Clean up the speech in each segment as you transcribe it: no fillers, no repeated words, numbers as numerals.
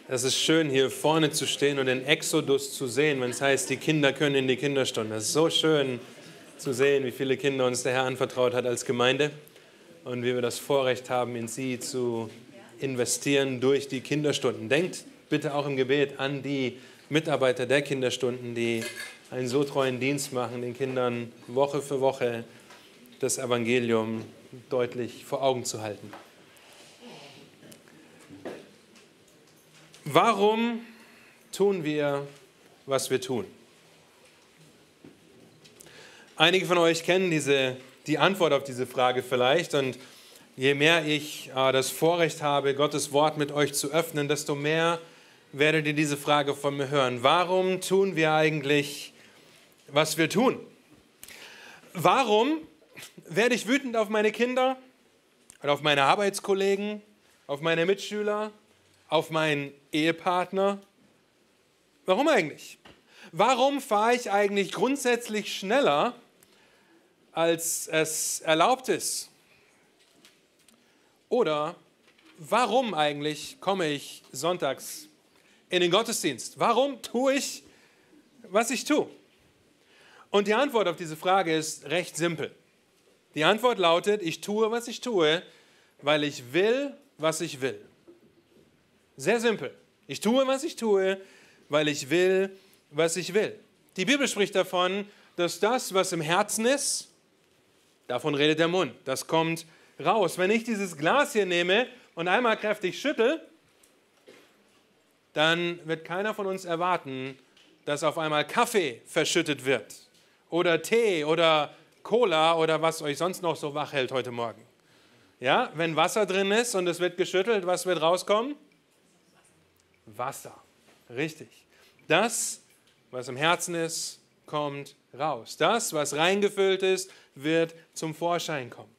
Es ist schön, hier vorne zu stehen und den Exodus zu sehen, wenn es heißt, die Kinder können in die Kinderstunde. Es ist so schön zu sehen, wie viele Kinder uns der Herr anvertraut hat als Gemeinde und wie wir das Vorrecht haben, in sie zu investieren durch die Kinderstunden. Denkt bitte auch im Gebet an die Mitarbeiter der Kinderstunden, die einen so treuen Dienst machen, den Kindern Woche für Woche das Evangelium deutlich vor Augen zu halten. Warum tun wir, was wir tun? Einige von euch kennen die Antwort auf diese Frage vielleicht, und je mehr ich das Vorrecht habe, Gottes Wort mit euch zu öffnen, desto mehr werdet ihr diese Frage von mir hören. Warum tun wir eigentlich, was wir tun? Warum werde ich wütend auf meine Kinder oder auf meine Arbeitskollegen, auf meine Mitschüler, auf meinen Ehepartner? Warum eigentlich? Warum fahre ich eigentlich grundsätzlich schneller, als es erlaubt ist? Oder warum eigentlich komme ich sonntags in den Gottesdienst? Warum tue ich, was ich tue? Und die Antwort auf diese Frage ist recht simpel. Die Antwort lautet, ich tue, was ich tue, weil ich will, was ich will. Sehr simpel. Ich tue, was ich tue, weil ich will, was ich will. Die Bibel spricht davon, dass das, was im Herzen ist, davon redet der Mund. Das kommt raus. Wenn ich dieses Glas hier nehme und einmal kräftig schüttel, dann wird keiner von uns erwarten, dass auf einmal Kaffee verschüttet wird oder Tee oder Cola oder was euch sonst noch so wach hält heute Morgen. Ja, wenn Wasser drin ist und es wird geschüttelt, was wird rauskommen? Wasser. Richtig. Das, was im Herzen ist, kommt raus. Das, was reingefüllt ist, wird zum Vorschein kommen.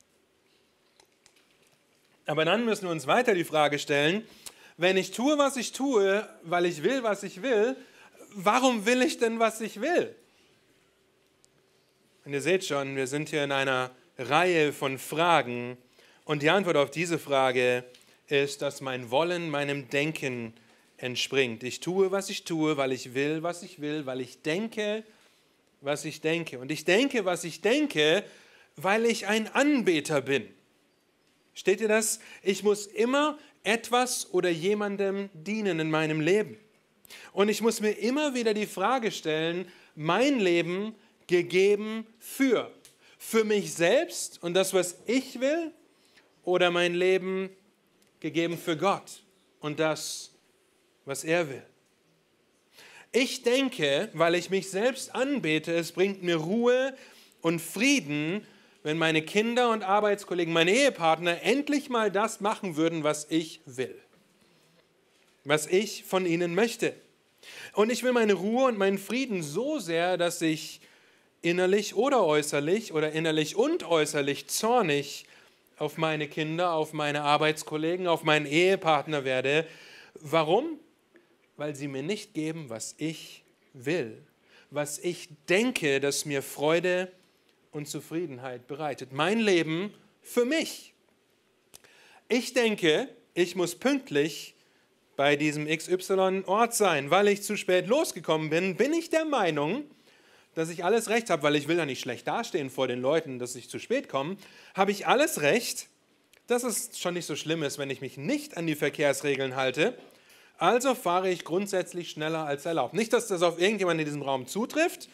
Aber dann müssen wir uns weiter die Frage stellen, wenn ich tue, was ich tue, weil ich will, was ich will, warum will ich denn, was ich will? Und ihr seht schon, wir sind hier in einer Reihe von Fragen, und die Antwort auf diese Frage ist, dass mein Wollen meinem Denken entspringt. Ich tue, was ich tue, weil ich will, was ich will, weil ich denke, was ich denke. Und ich denke, was ich denke, weil ich ein Anbeter bin. Steht ihr das? Ich muss immer etwas oder jemandem dienen in meinem Leben. Und ich muss mir immer wieder die Frage stellen, mein Leben gegeben für mich selbst und das, was ich will, oder mein Leben gegeben für Gott und das, was er will. Ich denke, weil ich mich selbst anbete, es bringt mir Ruhe und Frieden, wenn meine Kinder und Arbeitskollegen, meine Ehepartner endlich mal das machen würden, was ich will, was ich von ihnen möchte. Und ich will meine Ruhe und meinen Frieden so sehr, dass ich innerlich oder äußerlich oder innerlich und äußerlich zornig auf meine Kinder, auf meine Arbeitskollegen, auf meinen Ehepartner werde. Warum? Weil sie mir nicht geben, was ich will, was ich denke, das mir Freude und Zufriedenheit bereitet. Mein Leben für mich. Ich denke, ich muss pünktlich bei diesem XY-Ort sein. Weil ich zu spät losgekommen bin, bin ich der Meinung, dass ich alles Recht habe, weil ich will ja nicht schlecht dastehen vor den Leuten, dass ich zu spät komme, habe ich alles Recht, dass es schon nicht so schlimm ist, wenn ich mich nicht an die Verkehrsregeln halte. Also fahre ich grundsätzlich schneller als erlaubt. Nicht, dass das auf irgendjemanden in diesem Raum zutrifft,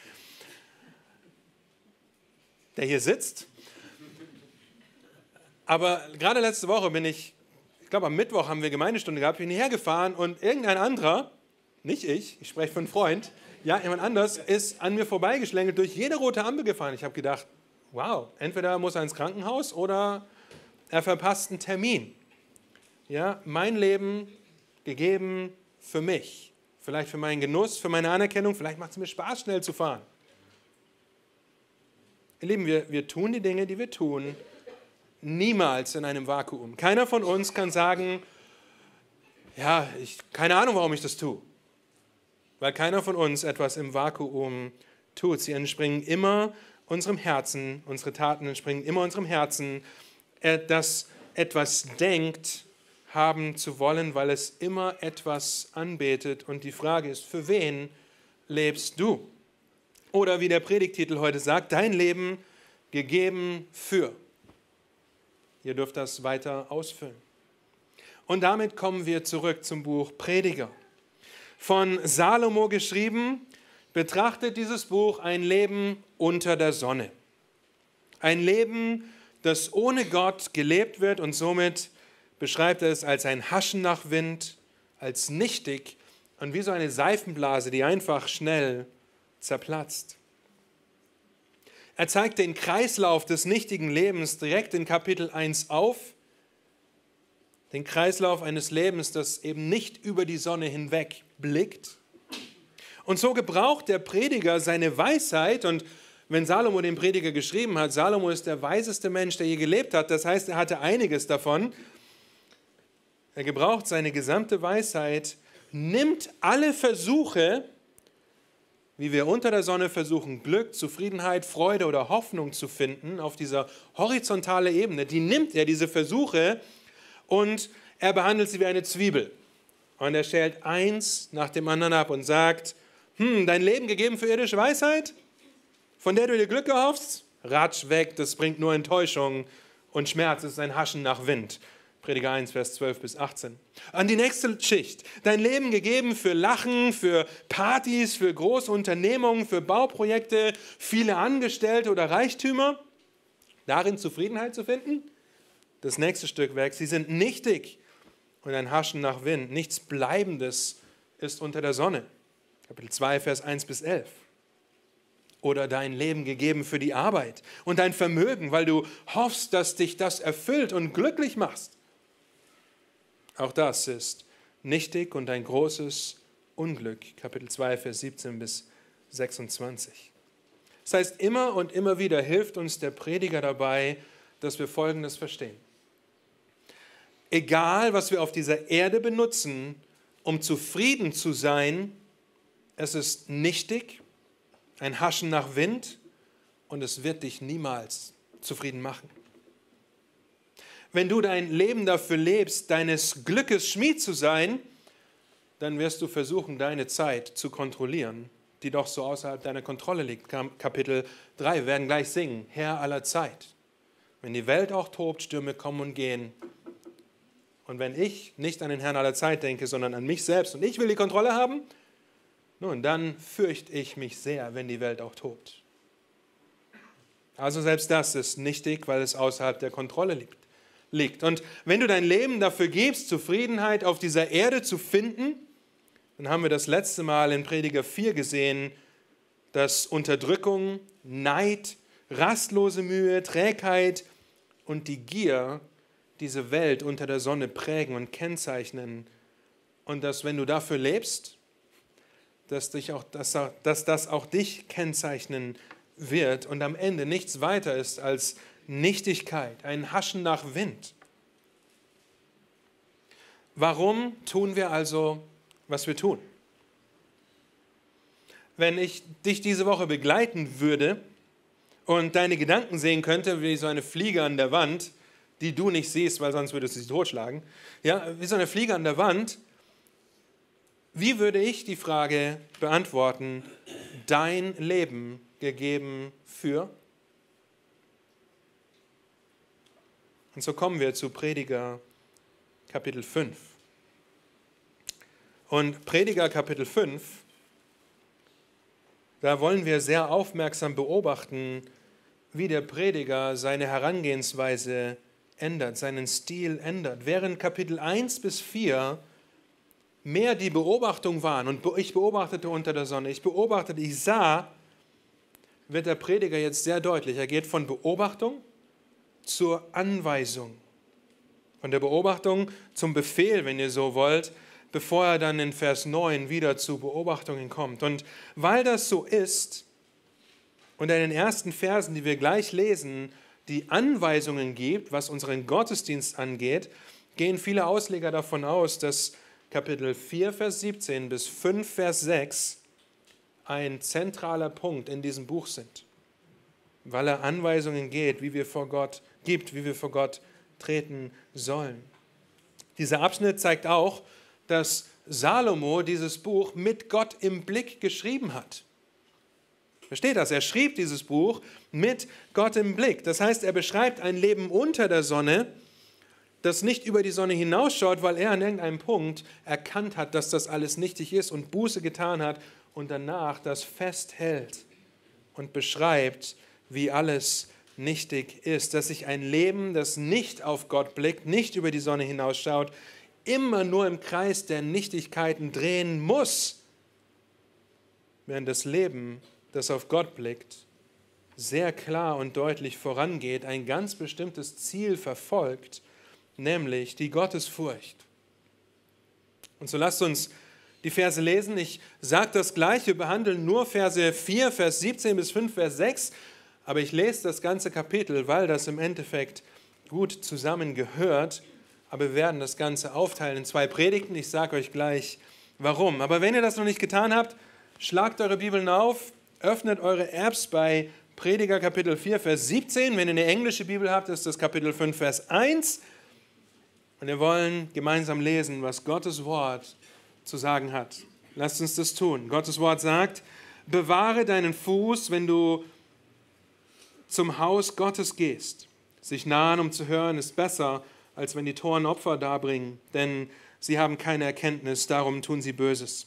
der hier sitzt. Aber gerade letzte Woche ich glaube am Mittwoch haben wir Gemeindestunde gehabt, bin hierher gefahren und irgendein anderer, nicht ich spreche von einem Freund, ja, jemand anders ist an mir vorbeigeschlängelt, durch jede rote Ampel gefahren. Ich habe gedacht, wow, entweder muss er ins Krankenhaus oder er verpasst einen Termin. Ja, mein Leben gegeben für mich, vielleicht für meinen Genuss, für meine Anerkennung, vielleicht macht es mir Spaß, schnell zu fahren. Ihr Lieben, wir tun die Dinge, die wir tun, niemals in einem Vakuum. Keiner von uns kann sagen, ja, keine Ahnung, warum ich das tue. Weil keiner von uns etwas im Vakuum tut. Sie entspringen immer unserem Herzen, unsere Taten entspringen immer unserem Herzen. Das etwas denkt, haben zu wollen, weil es immer etwas anbetet. Und die Frage ist, für wen lebst du? Oder wie der Predigtitel heute sagt, dein Leben gegeben für. Ihr dürft das weiter ausfüllen. Und damit kommen wir zurück zum Buch Prediger. Von Salomo geschrieben, betrachtet dieses Buch ein Leben unter der Sonne. Ein Leben, das ohne Gott gelebt wird, und somit beschreibt er es als ein Haschen nach Wind, als nichtig und wie so eine Seifenblase, die einfach schnell zerplatzt. Er zeigt den Kreislauf des nichtigen Lebens direkt in Kapitel 1 auf, den Kreislauf eines Lebens, das eben nicht über die Sonne hinweg blickt. Und so gebraucht der Prediger seine Weisheit, und wenn Salomo den Prediger geschrieben hat, Salomo ist der weiseste Mensch, der je gelebt hat, das heißt, er hatte einiges davon. Er gebraucht seine gesamte Weisheit, nimmt alle Versuche, wie wir unter der Sonne versuchen, Glück, Zufriedenheit, Freude oder Hoffnung zu finden, auf dieser horizontalen Ebene, die nimmt er, diese Versuche, und er behandelt sie wie eine Zwiebel. Und er schält eins nach dem anderen ab und sagt, dein Leben gegeben für irdische Weisheit, von der du dir Glück erhoffst? Ratsch weg, das bringt nur Enttäuschung und Schmerz, es ist ein Haschen nach Wind. Prediger 1, Vers 12 bis 18. An die nächste Schicht. Dein Leben gegeben für Lachen, für Partys, für große Unternehmungen, für Bauprojekte, viele Angestellte oder Reichtümer. Darin Zufriedenheit zu finden? Das nächste Stück weg. Sie sind nichtig und ein Haschen nach Wind. Nichts Bleibendes ist unter der Sonne. Kapitel 2, Vers 1 bis 11. Oder dein Leben gegeben für die Arbeit und dein Vermögen, weil du hoffst, dass dich das erfüllt und glücklich machst. Auch das ist nichtig und ein großes Unglück. Kapitel 2, Vers 17 bis 26. Das heißt, immer und immer wieder hilft uns der Prediger dabei, dass wir Folgendes verstehen. Egal, was wir auf dieser Erde benutzen, um zufrieden zu sein, es ist nichtig, ein Haschen nach Wind, und es wird dich niemals zufrieden machen. Wenn du dein Leben dafür lebst, deines Glückes Schmied zu sein, dann wirst du versuchen, deine Zeit zu kontrollieren, die doch so außerhalb deiner Kontrolle liegt. Kapitel 3, wir werden gleich singen, Herr aller Zeit. Wenn die Welt auch tobt, Stürme kommen und gehen. Und wenn ich nicht an den Herrn aller Zeit denke, sondern an mich selbst und ich will die Kontrolle haben, nun, dann fürchte ich mich sehr, wenn die Welt auch tobt. Also selbst das ist nichtig, weil es außerhalb der Kontrolle liegt. Und wenn du dein Leben dafür gibst, Zufriedenheit auf dieser Erde zu finden, dann haben wir das letzte Mal in Prediger 4 gesehen, dass Unterdrückung, Neid, rastlose Mühe, Trägheit und die Gier diese Welt unter der Sonne prägen und kennzeichnen. Und dass, wenn du dafür lebst, dass das auch dich kennzeichnen wird und am Ende nichts weiter ist als Nichtigkeit, ein Haschen nach Wind. Warum tun wir also, was wir tun? Wenn ich dich diese Woche begleiten würde und deine Gedanken sehen könnte, wie so eine Fliege an der Wand, die du nicht siehst, weil sonst würdest du sie totschlagen, ja, wie so eine Fliege an der Wand, wie würde ich die Frage beantworten, dein Leben gegeben für? Und so kommen wir zu Prediger Kapitel 5. Und Prediger Kapitel 5, da wollen wir sehr aufmerksam beobachten, wie der Prediger seine Herangehensweise ändert, seinen Stil ändert. Während Kapitel 1 bis 4 mehr die Beobachtung waren, und ich beobachtete unter der Sonne, ich sah, wird der Prediger jetzt sehr deutlich. Er geht von Beobachtung zur Anweisung. Von der Beobachtung zum Befehl, wenn ihr so wollt, bevor er dann in Vers 9 wieder zu Beobachtungen kommt. Und weil das so ist und er in den ersten Versen, die wir gleich lesen, die Anweisungen gibt, was unseren Gottesdienst angeht, gehen viele Ausleger davon aus, dass Kapitel 4, Vers 17 bis 5, Vers 6 ein zentraler Punkt in diesem Buch sind, weil er Anweisungen gibt, wie wir vor Gott treten sollen. Dieser Abschnitt zeigt auch, dass Salomo dieses Buch mit Gott im Blick geschrieben hat. Versteht das? Er schrieb dieses Buch mit Gott im Blick. Das heißt, er beschreibt ein Leben unter der Sonne, das nicht über die Sonne hinausschaut, weil er an irgendeinem Punkt erkannt hat, dass das alles nichtig ist und Buße getan hat und danach das festhält und beschreibt, wie alles nichtig ist. Dass sich ein Leben, das nicht auf Gott blickt, nicht über die Sonne hinausschaut, immer nur im Kreis der Nichtigkeiten drehen muss, während das Leben, das auf Gott blickt, sehr klar und deutlich vorangeht, ein ganz bestimmtes Ziel verfolgt, nämlich die Gottesfurcht. Und so lasst uns die Verse lesen. Ich sage das gleich, wir behandeln nur Verse 4, Vers 17 bis 5, Vers 6, aber ich lese das ganze Kapitel, weil das im Endeffekt gut zusammengehört, aber wir werden das Ganze aufteilen in 2 Predigten. Ich sage euch gleich, warum. Aber wenn ihr das noch nicht getan habt, schlagt eure Bibeln auf, öffnet eure Apps bei Prediger Kapitel 4, Vers 17. Wenn ihr eine englische Bibel habt, ist das Kapitel 5, Vers 1. Und wir wollen gemeinsam lesen, was Gottes Wort zu sagen hat. Lasst uns das tun. Gottes Wort sagt, bewahre deinen Fuß, wenn du zum Haus Gottes gehst. Sich nahen, um zu hören, ist besser, als wenn die Toren Opfer darbringen, denn sie haben keine Erkenntnis, darum tun sie Böses.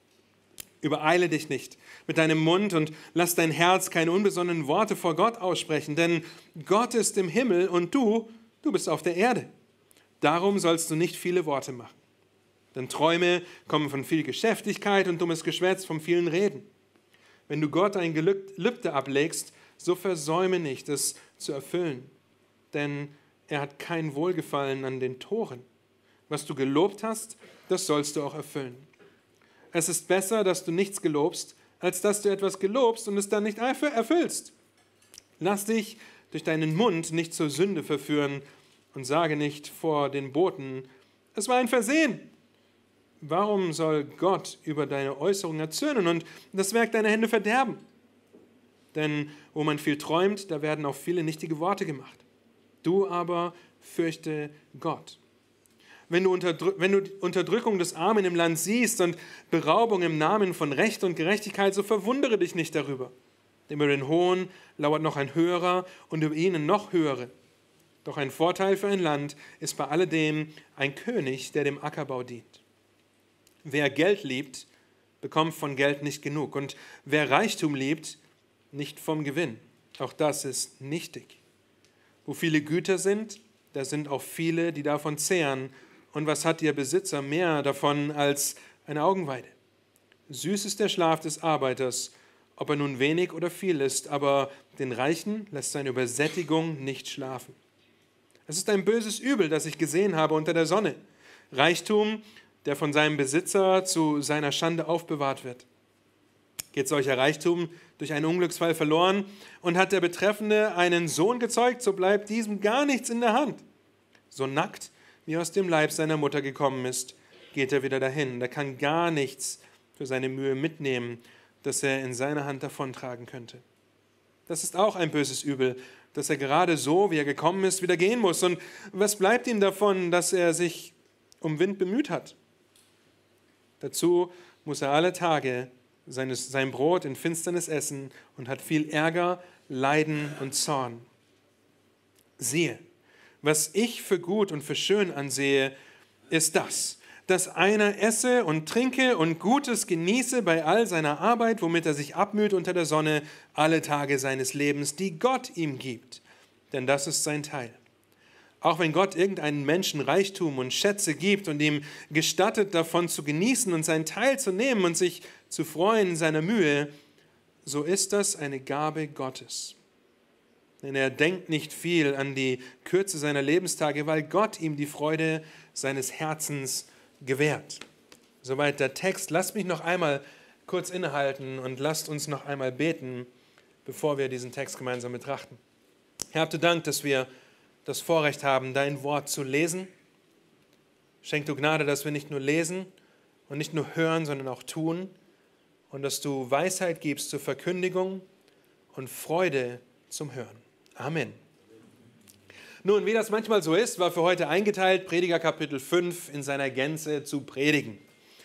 Übereile dich nicht mit deinem Mund und lass dein Herz keine unbesonnenen Worte vor Gott aussprechen, denn Gott ist im Himmel und du bist auf der Erde. Darum sollst du nicht viele Worte machen. Denn Träume kommen von viel Geschäftigkeit und dummes Geschwätz vom vielen Reden. Wenn du Gott ein Gelübde ablegst, so versäume nicht, es zu erfüllen, denn er hat kein Wohlgefallen an den Toren. Was du gelobt hast, das sollst du auch erfüllen. Es ist besser, dass du nichts gelobst, als dass du etwas gelobst und es dann nicht erfüllst. Lass dich durch deinen Mund nicht zur Sünde verführen und sage nicht vor den Boten, es war ein Versehen. Warum soll Gott über deine Äußerung erzürnen und das Werk deiner Hände verderben? Denn wo man viel träumt, da werden auch viele nichtige Worte gemacht. Du aber fürchte Gott. Wenn du Unterdrückung des Armen im Land siehst und Beraubung im Namen von Recht und Gerechtigkeit, so verwundere dich nicht darüber. Denn über den Hohen lauert noch ein höherer und über ihnen noch höhere. Doch ein Vorteil für ein Land ist bei alledem ein König, der dem Ackerbau dient. Wer Geld liebt, bekommt von Geld nicht genug. Und wer Reichtum liebt, nicht vom Gewinn. Auch das ist nichtig. Wo viele Güter sind, da sind auch viele, die davon zehren. Und was hat ihr Besitzer mehr davon als eine Augenweide? Süß ist der Schlaf des Arbeiters, ob er nun wenig oder viel ist, aber den Reichen lässt seine Übersättigung nicht schlafen. Es ist ein böses Übel, das ich gesehen habe unter der Sonne. Reichtum, der von seinem Besitzer zu seiner Schande aufbewahrt wird. Geht solcher Reichtum durch einen Unglücksfall verloren und hat der Betreffende einen Sohn gezeugt, so bleibt diesem gar nichts in der Hand. So nackt, wie aus dem Leib seiner Mutter gekommen ist, geht er wieder dahin. Der kann gar nichts für seine Mühe mitnehmen, das er in seiner Hand davontragen könnte. Das ist auch ein böses Übel, dass er gerade so, wie er gekommen ist, wieder gehen muss. Und was bleibt ihm davon, dass er sich um Wind bemüht hat? Dazu muss er alle Tage sein Brot in Finsternis essen und hat viel Ärger, Leiden und Zorn. Siehe, was ich für gut und für schön ansehe, ist das, dass einer esse und trinke und Gutes genieße bei all seiner Arbeit, womit er sich abmüht unter der Sonne, alle Tage seines Lebens, die Gott ihm gibt, denn das ist sein Teil. Auch wenn Gott irgendeinen Menschen Reichtum und Schätze gibt und ihm gestattet, davon zu genießen und seinen Teil zu nehmen und sich zu freuen in seiner Mühe, so ist das eine Gabe Gottes. Denn er denkt nicht viel an die Kürze seiner Lebenstage, weil Gott ihm die Freude seines Herzens gewährt. Soweit der Text. Lasst mich noch einmal kurz innehalten und lasst uns noch einmal beten, bevor wir diesen Text gemeinsam betrachten. Herr, habt du Dank, dass wir das Vorrecht haben, dein Wort zu lesen. Schenk du Gnade, dass wir nicht nur lesen und nicht nur hören, sondern auch tun. Und dass du Weisheit gibst zur Verkündigung und Freude zum Hören. Amen. Nun, wie das manchmal so ist, war für heute eingeteilt, Prediger Kapitel 5 in seiner Gänze zu predigen.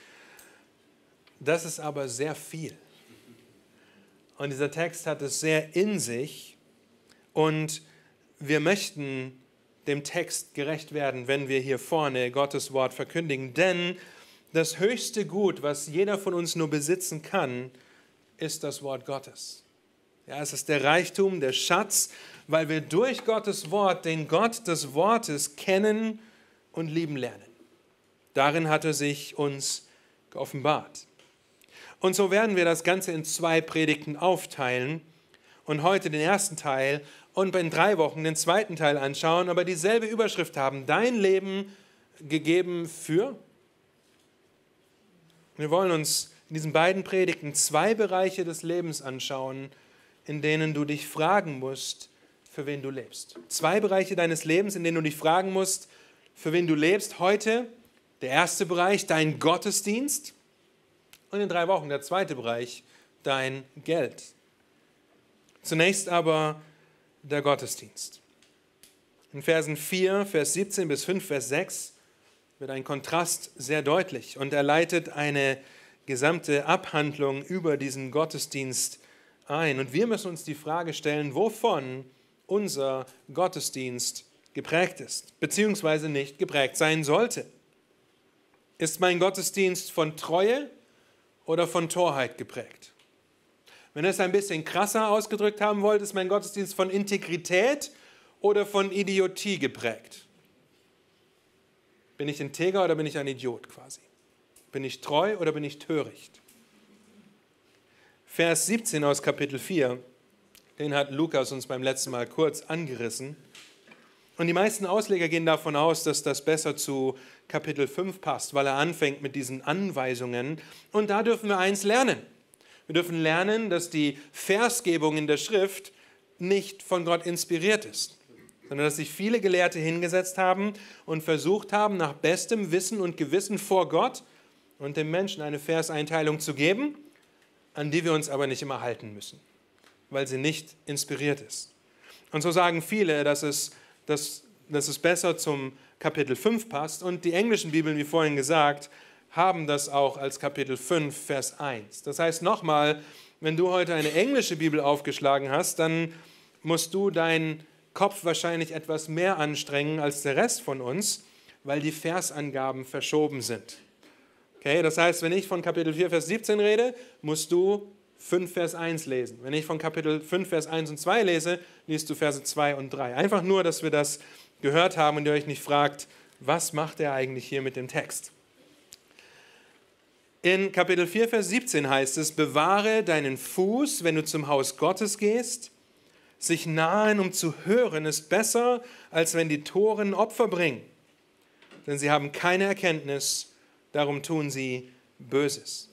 Das ist aber sehr viel. Und dieser Text hat es sehr in sich und wir möchten dem Text gerecht werden, wenn wir hier vorne Gottes Wort verkündigen. Denn das höchste Gut, was jeder von uns nur besitzen kann, ist das Wort Gottes. Ja, es ist der Reichtum, der Schatz, weil wir durch Gottes Wort den Gott des Wortes kennen und lieben lernen. Darin hat er sich uns geoffenbart. Und so werden wir das Ganze in 2 Predigten aufteilen und heute den ersten Teil und in 3 Wochen den zweiten Teil anschauen, aber dieselbe Überschrift haben: Dein Leben gegeben für. Wir wollen uns in diesen beiden Predigten 2 Bereiche des Lebens anschauen, in denen du dich fragen musst, für wen du lebst. 2 Bereiche deines Lebens, in denen du dich fragen musst, für wen du lebst. Heute der erste Bereich, dein Gottesdienst. Und in 3 Wochen der zweite Bereich, dein Geld. Zunächst aber der Gottesdienst. In Versen 4, Vers 17 bis 5, Vers 6 wird ein Kontrast sehr deutlich und er leitet eine gesamte Abhandlung über diesen Gottesdienst ein. Und wir müssen uns die Frage stellen, wovon unser Gottesdienst geprägt ist, beziehungsweise nicht geprägt sein sollte. Ist mein Gottesdienst von Treue oder von Torheit geprägt? Wenn ihr es ein bisschen krasser ausgedrückt haben wollt, ist mein Gottesdienst von Integrität oder von Idiotie geprägt? Bin ich integer oder bin ich ein Idiot quasi? Bin ich treu oder bin ich töricht? Vers 17 aus Kapitel 4, den hat Lukas uns beim letzten Mal kurz angerissen. Und die meisten Ausleger gehen davon aus, dass das besser zu Kapitel 5 passt, weil er anfängt mit diesen Anweisungen. Und da dürfen wir eins lernen. Wir dürfen lernen, dass die Versgebung in der Schrift nicht von Gott inspiriert ist, sondern dass sich viele Gelehrte hingesetzt haben und versucht haben, nach bestem Wissen und Gewissen vor Gott und dem Menschen eine Verseinteilung zu geben, an die wir uns aber nicht immer halten müssen, weil sie nicht inspiriert ist. Und so sagen viele, dass es besser zum Kapitel 5 passt. Und die englischen Bibeln, wie vorhin gesagt, haben das auch als Kapitel 5, Vers 1. Das heißt nochmal, wenn du heute eine englische Bibel aufgeschlagen hast, dann musst du deinen Kopf wahrscheinlich etwas mehr anstrengen als der Rest von uns, weil die Versangaben verschoben sind. Okay, das heißt, wenn ich von Kapitel 4, Vers 17 rede, musst du 5, Vers 1 lesen. Wenn ich von Kapitel 5, Vers 1 und 2 lese, liest du Verse 2 und 3. Einfach nur, dass wir das gehört haben und ihr euch nicht fragt, was macht er eigentlich hier mit dem Text? In Kapitel 4, Vers 17 heißt es: Bewahre deinen Fuß, wenn du zum Haus Gottes gehst. Sich nahen, um zu hören, ist besser, als wenn die Toren Opfer bringen. Denn sie haben keine Erkenntnis, darum tun sie Böses.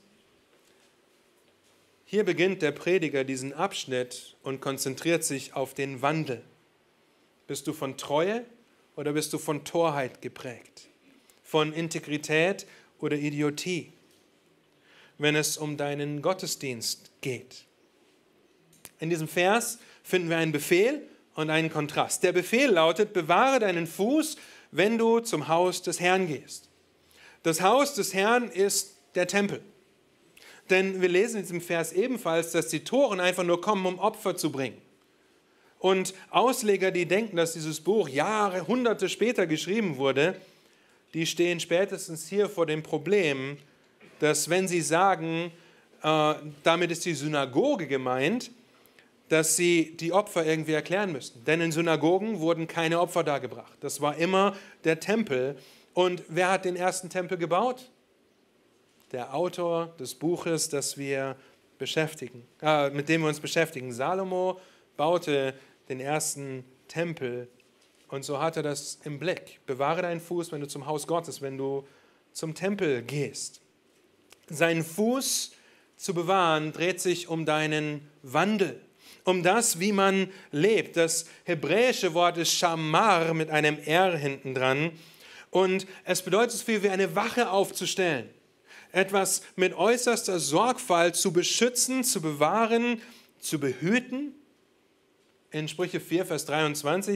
Hier beginnt der Prediger diesen Abschnitt und konzentriert sich auf den Wandel. Bist du von Treue oder bist du von Torheit geprägt? Von Integrität oder Idiotie? Wenn es um deinen Gottesdienst geht. In diesem Vers finden wir einen Befehl und einen Kontrast. Der Befehl lautet: Bewahre deinen Fuß, wenn du zum Haus des Herrn gehst. Das Haus des Herrn ist der Tempel. Denn wir lesen in diesem Vers ebenfalls, dass die Toren einfach nur kommen, um Opfer zu bringen. Und Ausleger, die denken, dass dieses Buch Jahre, Hunderte später geschrieben wurde, die stehen spätestens hier vor dem Problem, dass wenn sie sagen, damit ist die Synagoge gemeint, dass sie die Opfer irgendwie erklären müssen. Denn in Synagogen wurden keine Opfer dargebracht. Das war immer der Tempel. Und wer hat den ersten Tempel gebaut? Der Autor des Buches, mit dem wir uns beschäftigen. Salomo baute den ersten Tempel und so hat er das im Blick. Bewahre deinen Fuß, wenn du zum Haus Gottes, wenn du zum Tempel gehst. Seinen Fuß zu bewahren dreht sich um deinen Wandel, um das, wie man lebt. Das hebräische Wort ist Shamar mit einem R hinten dran und es bedeutet so viel wie eine Wache aufzustellen. Etwas mit äußerster Sorgfalt zu beschützen, zu bewahren, zu behüten. In Sprüche 4, Vers 23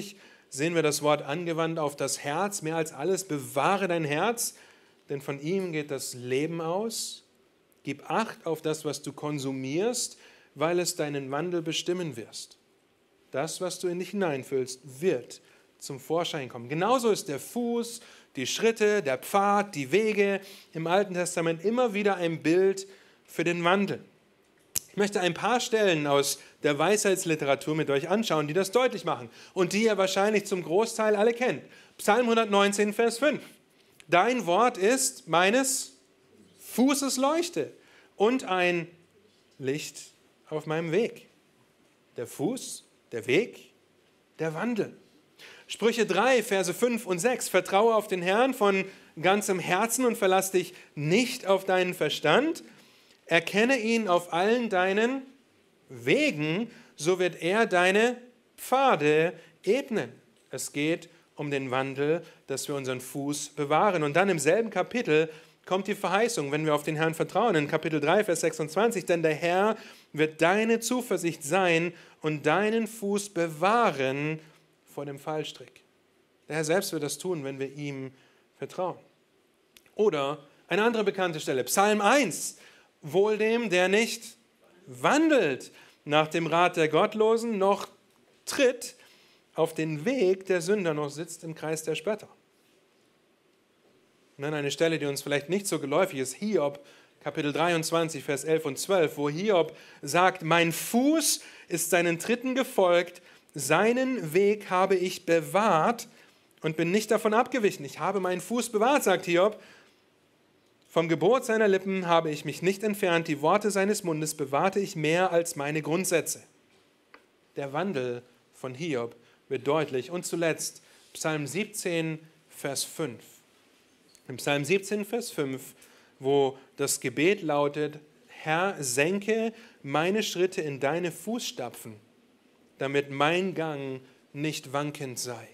sehen wir das Wort angewandt auf das Herz. Mehr als alles, bewahre dein Herz, denn von ihm geht das Leben aus. Gib Acht auf das, was du konsumierst, weil es deinen Wandel bestimmen wirst. Das, was du in dich hineinfüllst, wird zum Vorschein kommen. Genauso ist der Fuß, die Schritte, der Pfad, die Wege im Alten Testament immer wieder ein Bild für den Wandel. Ich möchte ein paar Stellen aus der Weisheitsliteratur mit euch anschauen, die das deutlich machen und die ihr wahrscheinlich zum Großteil alle kennt. Psalm 119, Vers 5. Dein Wort ist meines Fußes Leuchte und ein Licht auf meinem Weg. Der Fuß, der Weg, der Wandel. Sprüche 3, Verse 5 und 6. Vertraue auf den Herrn von ganzem Herzen und verlass dich nicht auf deinen Verstand. Erkenne ihn auf allen deinen Wegen, so wird er deine Pfade ebnen. Es geht um den Wandel, dass wir unseren Fuß bewahren. Und dann im selben Kapitel kommt die Verheißung, wenn wir auf den Herrn vertrauen, in Kapitel 3, Vers 26, denn der Herr wird deine Zuversicht sein und deinen Fuß bewahren vor dem Fallstrick. Der Herr selbst wird das tun, wenn wir ihm vertrauen. Oder eine andere bekannte Stelle, Psalm 1, wohl dem, der nicht wandelt nach dem Rat der Gottlosen, noch tritt auf den Weg der Sünder, noch sitzt im Kreis der Spötter. Und dann eine Stelle, die uns vielleicht nicht so geläufig ist, Hiob, Kapitel 23, Vers 11 und 12, wo Hiob sagt, mein Fuß ist seinen Tritten gefolgt, seinen Weg habe ich bewahrt und bin nicht davon abgewichen. Ich habe meinen Fuß bewahrt, sagt Hiob. Vom Gebot seiner Lippen habe ich mich nicht entfernt, die Worte seines Mundes bewahrte ich mehr als meine Grundsätze. Der Wandel von Hiob wird deutlich. Und zuletzt Psalm 17, Vers 5. Im Psalm 17, Vers 5, wo das Gebet lautet, Herr, senke meine Schritte in deine Fußstapfen, damit mein Gang nicht wankend sei.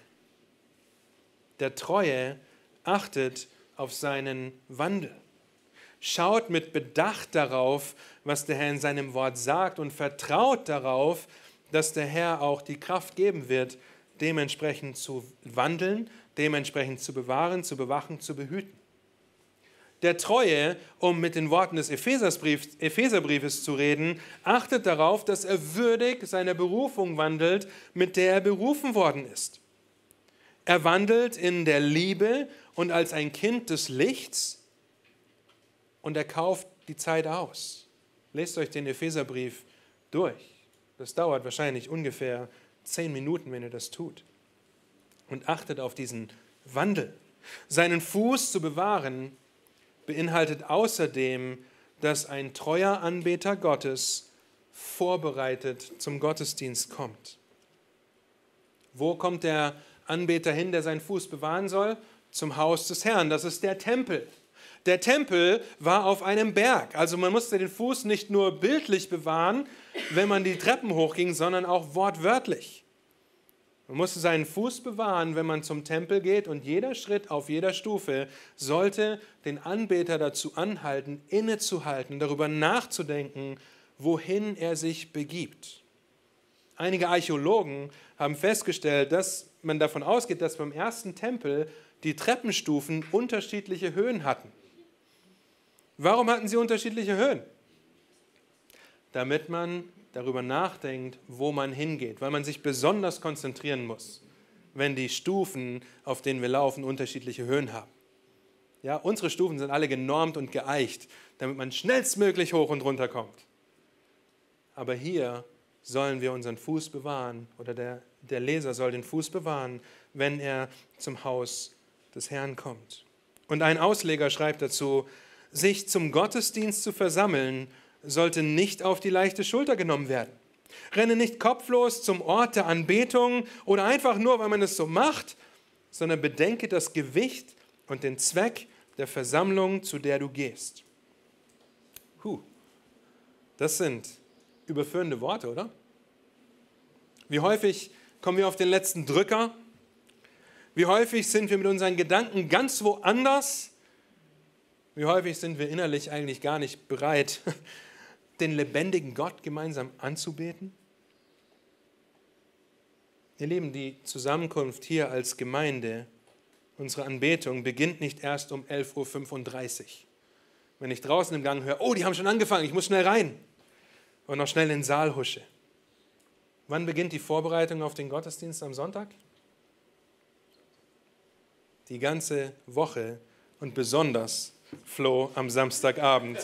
Der Treue achtet auf seinen Wandel. Schaut mit Bedacht darauf, was der Herr in seinem Wort sagt und vertraut darauf, dass der Herr auch die Kraft geben wird, dementsprechend zu wandeln, dementsprechend zu bewahren, zu bewachen, zu behüten. Der Treue, um mit den Worten des Epheserbriefes zu reden, achtet darauf, dass er würdig seiner Berufung wandelt, mit der er berufen worden ist. Er wandelt in der Liebe und als ein Kind des Lichts und er kauft die Zeit aus. Lest euch den Epheserbrief durch. Das dauert wahrscheinlich ungefähr 10 Minuten, wenn ihr das tut. Und achtet auf diesen Wandel. Seinen Fuß zu bewahren beinhaltet außerdem, dass ein treuer Anbeter Gottes vorbereitet zum Gottesdienst kommt. Wo kommt der Anbeter hin, der seinen Fuß bewahren soll? Zum Haus des Herrn. Das ist der Tempel. Der Tempel war auf einem Berg. Also man musste den Fuß nicht nur bildlich bewahren, wenn man die Treppen hochging, sondern auch wortwörtlich. Man musste seinen Fuß bewahren, wenn man zum Tempel geht, und jeder Schritt auf jeder Stufe sollte den Anbeter dazu anhalten, innezuhalten, darüber nachzudenken, wohin er sich begibt. Einige Archäologen haben festgestellt, dass man davon ausgeht, dass beim ersten Tempel die Treppenstufen unterschiedliche Höhen hatten. Warum hatten sie unterschiedliche Höhen? Damit man darüber nachdenkt, wo man hingeht, weil man sich besonders konzentrieren muss, wenn die Stufen, auf denen wir laufen, unterschiedliche Höhen haben. Ja, unsere Stufen sind alle genormt und geeicht, damit man schnellstmöglich hoch und runter kommt. Aber hier sollen wir unseren Fuß bewahren, oder der Leser soll den Fuß bewahren, wenn er zum Haus des Herrn kommt. Und ein Ausleger schreibt dazu, sich zum Gottesdienst zu versammeln, sollte nicht auf die leichte Schulter genommen werden. Renne nicht kopflos zum Ort der Anbetung oder einfach nur, weil man es so macht, sondern bedenke das Gewicht und den Zweck der Versammlung, zu der du gehst. Das sind überführende Worte, oder? Wie häufig kommen wir auf den letzten Drücker? Wie häufig sind wir mit unseren Gedanken ganz woanders? Wie häufig sind wir innerlich eigentlich gar nicht bereit, den lebendigen Gott gemeinsam anzubeten? Ihr Lieben, die Zusammenkunft hier als Gemeinde, unsere Anbetung beginnt nicht erst um 11:35 Uhr. Wenn ich draußen im Gang höre, oh, die haben schon angefangen, ich muss schnell rein und noch schnell in den Saal husche. Wann beginnt die Vorbereitung auf den Gottesdienst am Sonntag? Die ganze Woche und besonders, Flo, am Samstagabend.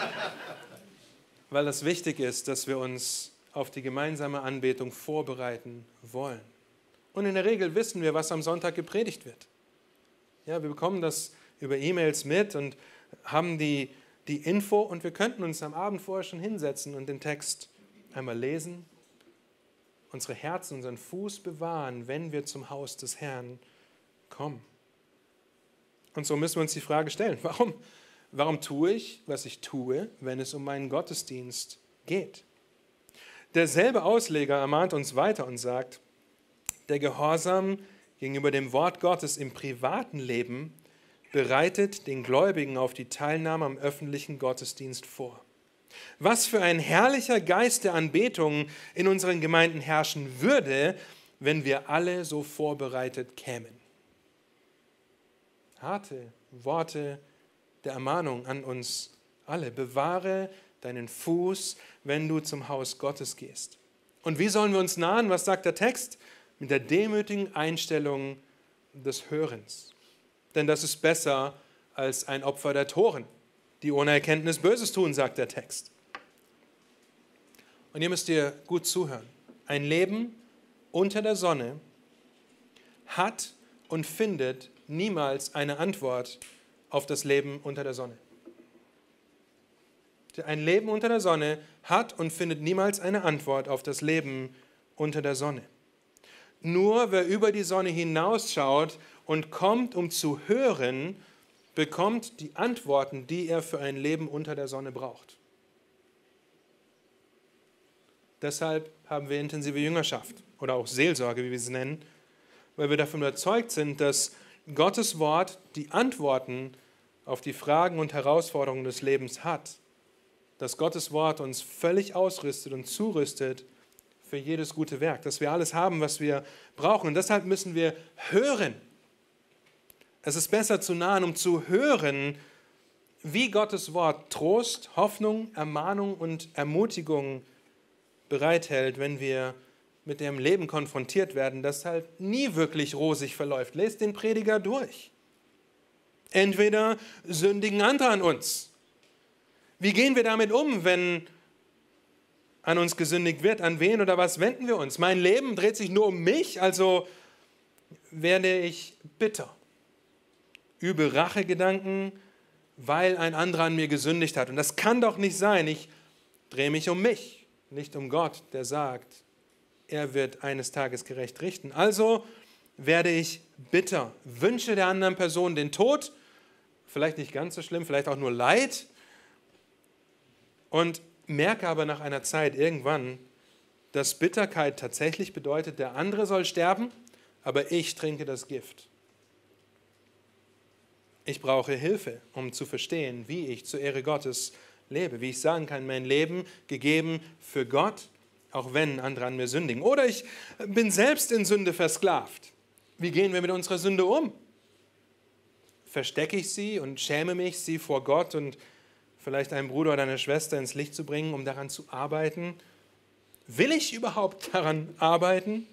Weil es wichtig ist, dass wir uns auf die gemeinsame Anbetung vorbereiten wollen. Und in der Regel wissen wir, was am Sonntag gepredigt wird. Ja, wir bekommen das über E-Mails mit und haben die Info und wir könnten uns am Abend vorher schon hinsetzen und den Text einmal lesen, unsere Herzen, unseren Fuß bewahren, wenn wir zum Haus des Herrn kommen. Und so müssen wir uns die Frage stellen, warum tue ich, was ich tue, wenn es um meinen Gottesdienst geht? Derselbe Ausleger ermahnt uns weiter und sagt, der Gehorsam gegenüber dem Wort Gottes im privaten Leben bereitet den Gläubigen auf die Teilnahme am öffentlichen Gottesdienst vor. Was für ein herrlicher Geist der Anbetung in unseren Gemeinden herrschen würde, wenn wir alle so vorbereitet kämen. Harte Worte der Ermahnung an uns alle. Bewahre deinen Fuß, wenn du zum Haus Gottes gehst. Und wie sollen wir uns nahen? Was sagt der Text? Mit der demütigen Einstellung des Hörens. Denn das ist besser als ein Opfer der Toren, die ohne Erkenntnis Böses tun, sagt der Text. Und ihr müsst ihr gut zuhören. Ein Leben unter der Sonne hat und findet niemals eine Antwort auf das Leben unter der Sonne. Ein Leben unter der Sonne hat und findet niemals eine Antwort auf das Leben unter der Sonne. Nur wer über die Sonne hinausschaut und kommt, um zu hören, bekommt die Antworten, die er für ein Leben unter der Sonne braucht. Deshalb haben wir intensive Jüngerschaft oder auch Seelsorge, wie wir sie nennen, weil wir davon überzeugt sind, dass Gottes Wort die Antworten auf die Fragen und Herausforderungen des Lebens hat. Dass Gottes Wort uns völlig ausrüstet und zurüstet für jedes gute Werk, dass wir alles haben, was wir brauchen. Und deshalb müssen wir hören. Es ist besser zu nahen, um zu hören, wie Gottes Wort Trost, Hoffnung, Ermahnung und Ermutigung bereithält, wenn wir mit dem Leben konfrontiert werden, das halt nie wirklich rosig verläuft. Lest den Prediger durch. Entweder sündigen andere an uns. Wie gehen wir damit um, wenn an uns gesündigt wird? An wen oder was wenden wir uns? Mein Leben dreht sich nur um mich, also werde ich bitter. Übe Rachegedanken, weil ein anderer an mir gesündigt hat. Und das kann doch nicht sein. Ich drehe mich um mich, nicht um Gott, der sagt, er wird eines Tages gerecht richten. Also werde ich bitter, wünsche der anderen Person den Tod, vielleicht nicht ganz so schlimm, vielleicht auch nur Leid, und merke aber nach einer Zeit irgendwann, dass Bitterkeit tatsächlich bedeutet, der andere soll sterben, aber ich trinke das Gift. Ich brauche Hilfe, um zu verstehen, wie ich zur Ehre Gottes lebe, wie ich sagen kann, mein Leben gegeben für Gott, auch wenn andere an mir sündigen. Oder ich bin selbst in Sünde versklavt. Wie gehen wir mit unserer Sünde um? Verstecke ich sie und schäme mich, sie vor Gott und vielleicht einen Bruder oder eine Schwester ins Licht zu bringen, um daran zu arbeiten? Will ich überhaupt daran arbeiten?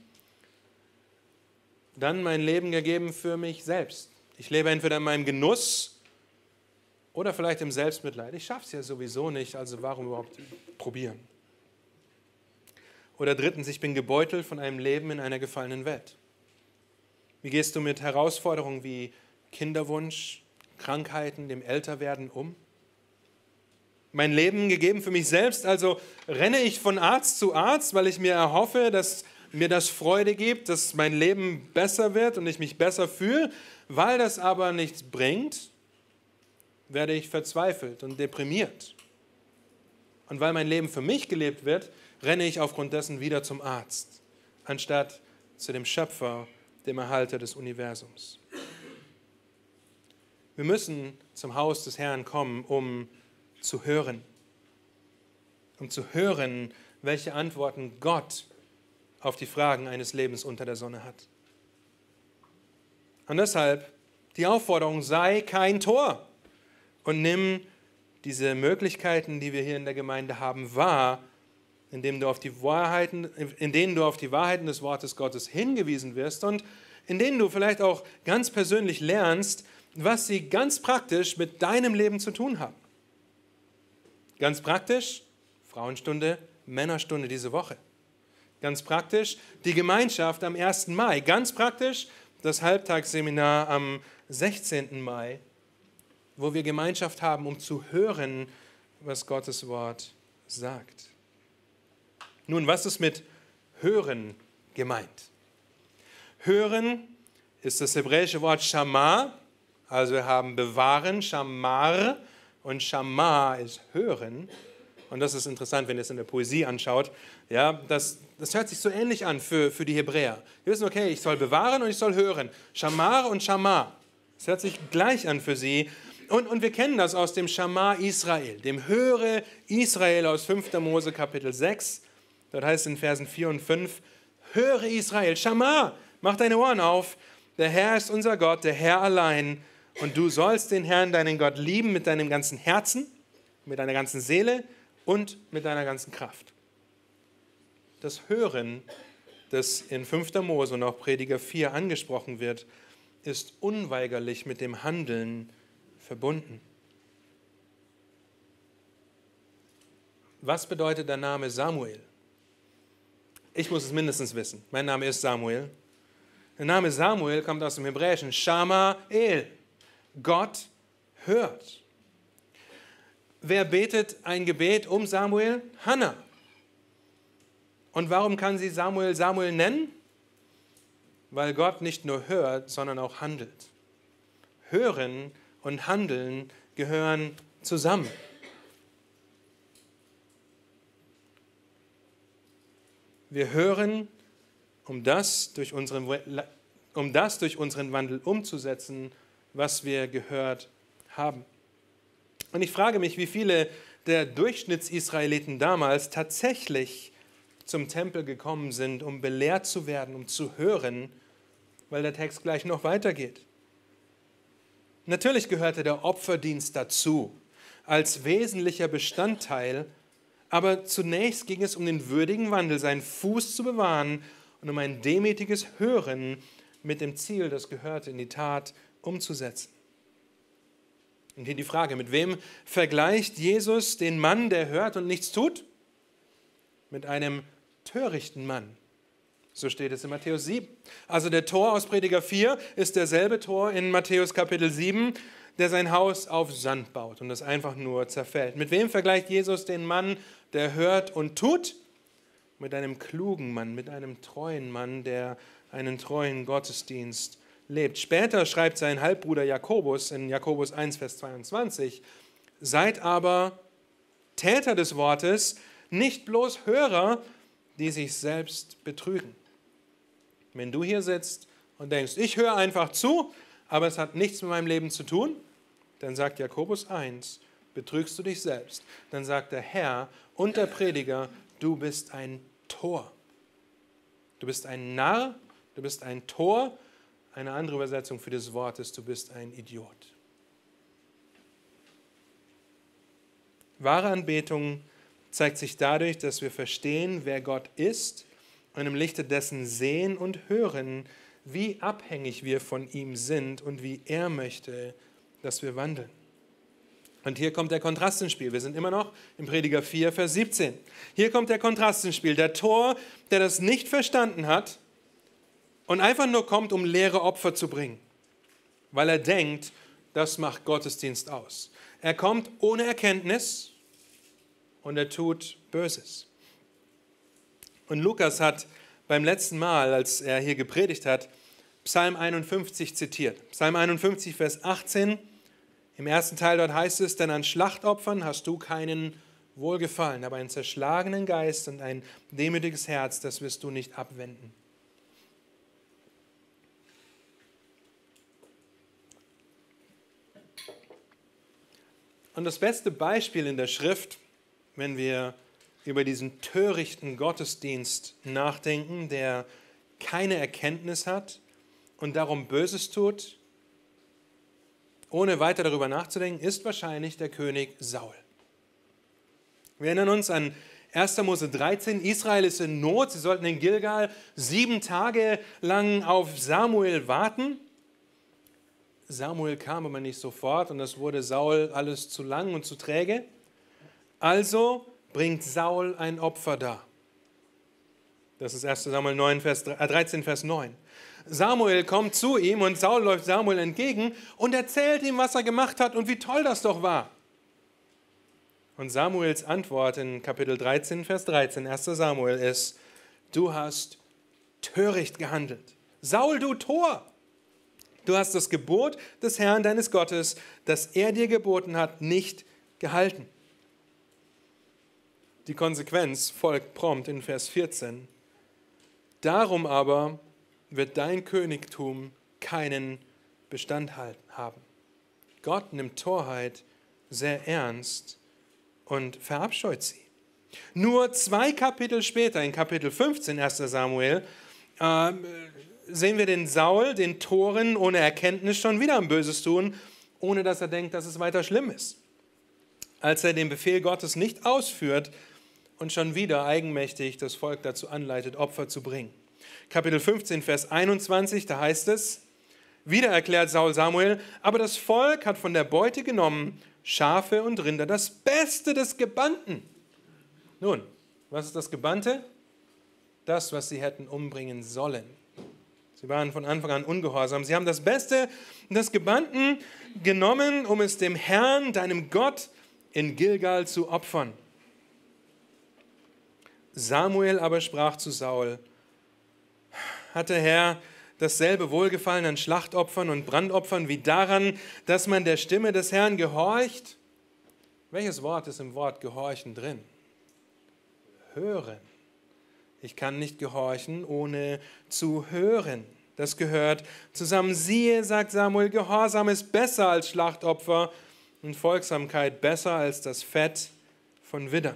Dann mein Leben gegeben für mich selbst. Ich lebe entweder in meinem Genuss oder vielleicht im Selbstmitleid. Ich schaffe es ja sowieso nicht, also warum überhaupt probieren? Oder drittens, ich bin gebeutelt von einem Leben in einer gefallenen Welt. Wie gehst du mit Herausforderungen wie Kinderwunsch, Krankheiten, dem Älterwerden um? Mein Leben gegeben für mich selbst, also renne ich von Arzt zu Arzt, weil ich mir erhoffe, dass mir das Freude gibt, dass mein Leben besser wird und ich mich besser fühle. Weil das aber nichts bringt, werde ich verzweifelt und deprimiert. Und weil mein Leben für mich gelebt wird, renne ich aufgrund dessen wieder zum Arzt, anstatt zu dem Schöpfer, dem Erhalter des Universums. Wir müssen zum Haus des Herrn kommen, um zu hören, welche Antworten Gott auf die Fragen eines Lebens unter der Sonne hat. Und deshalb die Aufforderung, sei kein Tor und nimm diese Möglichkeiten, die wir hier in der Gemeinde haben, wahr, in denen du auf die Wahrheiten des Wortes Gottes hingewiesen wirst und in denen du vielleicht auch ganz persönlich lernst, was sie ganz praktisch mit deinem Leben zu tun haben. Ganz praktisch, Frauenstunde, Männerstunde diese Woche. Ganz praktisch, die Gemeinschaft am 1. Mai. Ganz praktisch, das Halbtagsseminar am 16. Mai, wo wir Gemeinschaft haben, um zu hören, was Gottes Wort sagt. Nun, was ist mit hören gemeint? Hören ist das hebräische Wort Shamar, also wir haben bewahren, Shamar, und Shamar ist hören. Und das ist interessant, wenn ihr es in der Poesie anschaut. Ja, das hört sich so ähnlich an für die Hebräer. Wir wissen, okay, ich soll bewahren und ich soll hören. Shamar und Shamar. Das hört sich gleich an für sie. Und wir kennen das aus dem Shamar Israel, dem Höre Israel aus 5. Mose Kapitel 6. Dort heißt es in Versen 4 und 5, höre Israel, Shamar, mach deine Ohren auf. Der Herr ist unser Gott, der Herr allein. Und du sollst den Herrn, deinen Gott, lieben mit deinem ganzen Herzen, mit deiner ganzen Seele und mit deiner ganzen Kraft. Das Hören, das in 5. Mose und auch Prediger 4 angesprochen wird, ist unweigerlich mit dem Handeln verbunden. Was bedeutet der Name Samuel? Ich muss es mindestens wissen. Mein Name ist Samuel. Der Name Samuel kommt aus dem Hebräischen Shama-El. Gott hört. Wer betet ein Gebet um Samuel? Hannah. Und warum kann sie Samuel Samuel nennen? Weil Gott nicht nur hört, sondern auch handelt. Hören und Handeln gehören zusammen. Wir hören, um das durch unseren Wandel umzusetzen, was wir gehört haben. Und ich frage mich, wie viele der Durchschnittsisraeliten damals tatsächlich zum Tempel gekommen sind, um belehrt zu werden, um zu hören, weil der Text gleich noch weitergeht. Natürlich gehörte der Opferdienst dazu, als wesentlicher Bestandteil, aber zunächst ging es um den würdigen Wandel, seinen Fuß zu bewahren und um ein demütiges Hören mit dem Ziel, das Gehörte in die Tat umzusetzen. Und hier die Frage, mit wem vergleicht Jesus den Mann, der hört und nichts tut? Mit einem törichten Mann. So steht es in Matthäus 7. Also der Tor aus Prediger 4 ist derselbe Tor in Matthäus Kapitel 7, der sein Haus auf Sand baut und das einfach nur zerfällt. Mit wem vergleicht Jesus den Mann, der hört und tut? Mit einem klugen Mann, mit einem treuen Mann, der einen treuen Gottesdienst lebt. Später schreibt sein Halbbruder Jakobus in Jakobus 1, Vers 22, seid aber Täter des Wortes, nicht bloß Hörer, die sich selbst betrügen. Wenn du hier sitzt und denkst, ich höre einfach zu, aber es hat nichts mit meinem Leben zu tun, dann sagt Jakobus 1, betrügst du dich selbst. Dann sagt der Herr und der Prediger, du bist ein Tor. Du bist ein Narr, du bist ein Tor. Eine andere Übersetzung für das Wort ist, du bist ein Idiot. Wahre Anbetung zeigt sich dadurch, dass wir verstehen, wer Gott ist und im Lichte dessen sehen und hören, wie abhängig wir von ihm sind und wie er möchte, dass wir wandeln. Und hier kommt der Kontrast ins Spiel. Wir sind immer noch im Prediger 4, Vers 17. Hier kommt der Kontrast ins Spiel. Der Tor, der das nicht verstanden hat und einfach nur kommt, um leere Opfer zu bringen, weil er denkt, das macht Gottesdienst aus. Er kommt ohne Erkenntnis und er tut Böses. Und Lukas hat beim letzten Mal, als er hier gepredigt hat, Psalm 51 zitiert. Psalm 51, Vers 18. Im ersten Teil dort heißt es, denn an Schlachtopfern hast du keinen Wohlgefallen, aber einen zerschlagenen Geist und ein demütiges Herz, das wirst du nicht abwenden. Und das beste Beispiel in der Schrift, wenn wir über diesen törichten Gottesdienst nachdenken, der keine Erkenntnis hat und darum Böses tut, ohne weiter darüber nachzudenken, ist wahrscheinlich der König Saul. Wir erinnern uns an 1. Mose 13, Israel ist in Not, sie sollten in Gilgal 7 Tage lang auf Samuel warten. Samuel kam aber nicht sofort und das wurde Saul alles zu lang und zu träge. Also bringt Saul ein Opfer dar. Das ist 1. Samuel 13, Vers 9. Samuel kommt zu ihm und Saul läuft Samuel entgegen und erzählt ihm, was er gemacht hat und wie toll das doch war. Und Samuels Antwort in Kapitel 13, Vers 13, 1. Samuel ist, du hast töricht gehandelt. Saul, du Tor! Du hast das Gebot des Herrn deines Gottes, das er dir geboten hat, nicht gehalten. Die Konsequenz folgt prompt in Vers 14. Darum aber wird dein Königtum keinen Bestand haben. Gott nimmt Torheit sehr ernst und verabscheut sie. Nur 2 Kapitel später, in Kapitel 15, 1. Samuel, sehen wir den Saul, den Toren ohne Erkenntnis, schon wieder am Böses tun, ohne dass er denkt, dass es weiter schlimm ist. Als er den Befehl Gottes nicht ausführt und schon wieder eigenmächtig das Volk dazu anleitet, Opfer zu bringen. Kapitel 15, Vers 21, da heißt es, wieder erklärt Saul Samuel, aber das Volk hat von der Beute genommen Schafe und Rinder, das Beste des Gebannten. Nun, was ist das Gebannte? Das, was sie hätten umbringen sollen. Sie waren von Anfang an ungehorsam. Sie haben das Beste des Gebannten genommen, um es dem Herrn, deinem Gott, in Gilgal zu opfern. Samuel aber sprach zu Saul, hat der Herr dasselbe Wohlgefallen an Schlachtopfern und Brandopfern wie daran, dass man der Stimme des Herrn gehorcht? Welches Wort ist im Wort gehorchen drin? Hören. Ich kann nicht gehorchen, ohne zu hören. Das gehört zusammen. Siehe, sagt Samuel, Gehorsam ist besser als Schlachtopfer und Folgsamkeit besser als das Fett von Widdern.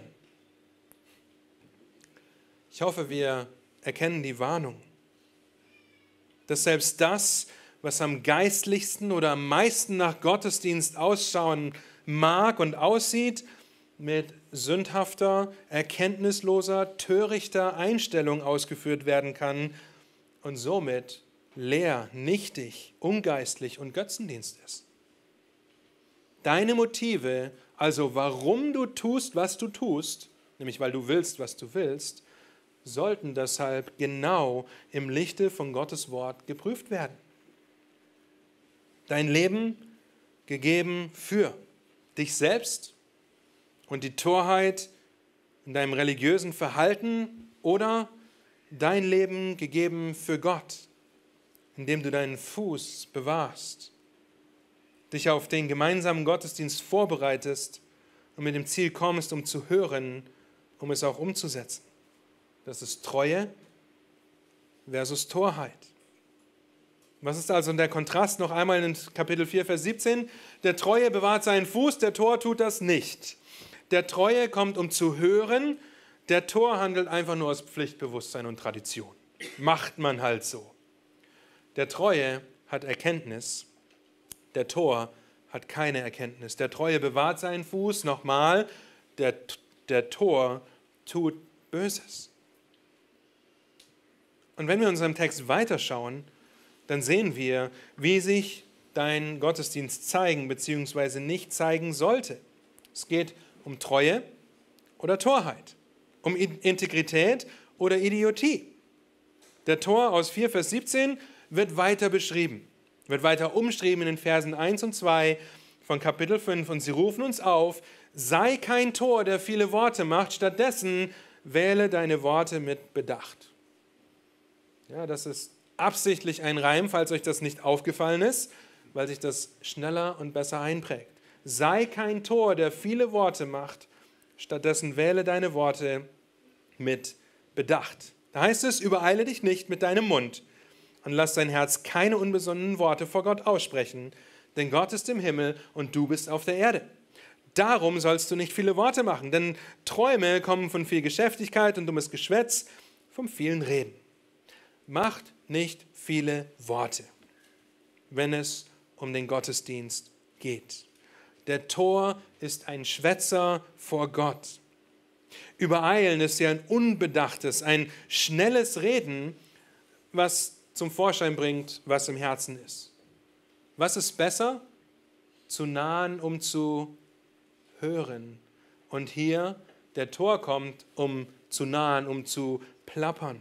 Ich hoffe, wir erkennen die Warnung, dass selbst das, was am geistlichsten oder am meisten nach Gottesdienst ausschauen mag und aussieht, mit sündhafter, erkenntnisloser, törichter Einstellung ausgeführt werden kann und somit leer, nichtig, ungeistlich und Götzendienst ist. Deine Motive, also warum du tust, was du tust, nämlich weil du willst, was du willst, sollten deshalb genau im Lichte von Gottes Wort geprüft werden. Dein Leben gegeben für dich selbst und die Torheit in deinem religiösen Verhalten oder dein Leben gegeben für Gott, indem du deinen Fuß bewahrst, dich auf den gemeinsamen Gottesdienst vorbereitest und mit dem Ziel kommst, um zu hören, um es auch umzusetzen. Das ist Treue versus Torheit. Was ist also der Kontrast noch einmal in Kapitel 4, Vers 17? Der Treue bewahrt seinen Fuß, der Tor tut das nicht. Der Treue kommt, um zu hören, der Tor handelt einfach nur aus Pflichtbewusstsein und Tradition. Macht man halt so. Der Treue hat Erkenntnis, der Tor hat keine Erkenntnis. Der Treue bewahrt seinen Fuß, nochmal, der Tor tut Böses. Und wenn wir in unserem Text weiterschauen, dann sehen wir, wie sich dein Gottesdienst zeigen bzw. nicht zeigen sollte. Es geht um Treue oder Torheit, um Integrität oder Idiotie. Der Tor aus 4, Vers 17 wird weiter beschrieben, wird weiter umschrieben in den Versen 1 und 2 von Kapitel 5. Und sie rufen uns auf, sei kein Tor, der viele Worte macht, stattdessen wähle deine Worte mit Bedacht. Ja, das ist absichtlich ein Reim, falls euch das nicht aufgefallen ist, weil sich das schneller und besser einprägt. Sei kein Tor, der viele Worte macht, stattdessen wähle deine Worte mit Bedacht. Da heißt es, übereile dich nicht mit deinem Mund und lass dein Herz keine unbesonnenen Worte vor Gott aussprechen, denn Gott ist im Himmel und du bist auf der Erde. Darum sollst du nicht viele Worte machen, denn Träume kommen von viel Geschäftigkeit und dummes Geschwätz, vom vielen Reden. Macht nicht viele Worte, wenn es um den Gottesdienst geht. Der Tor ist ein Schwätzer vor Gott. Übereilen ist ja ein unbedachtes, ein schnelles Reden, was zum Vorschein bringt, was im Herzen ist. Was ist besser? Zu nahen, um zu hören. Und hier, der Tor kommt, um zu nahen, um zu plappern.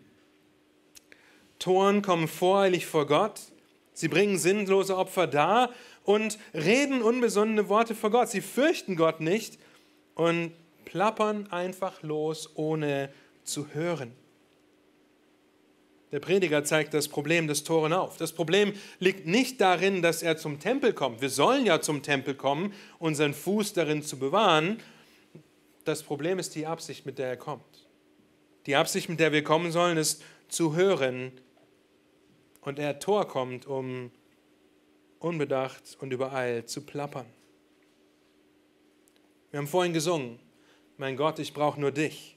Toren kommen voreilig vor Gott. Sie bringen sinnlose Opfer dar und reden unbesonnene Worte vor Gott. Sie fürchten Gott nicht und plappern einfach los, ohne zu hören. Der Prediger zeigt das Problem des Toren auf. Das Problem liegt nicht darin, dass er zum Tempel kommt. Wir sollen ja zum Tempel kommen, unseren Fuß darin zu bewahren. Das Problem ist die Absicht, mit der er kommt. Die Absicht, mit der wir kommen sollen, ist zu hören. Und der Tor kommt, um unbedacht und übereilt zu plappern. Wir haben vorhin gesungen, mein Gott, ich brauche nur dich.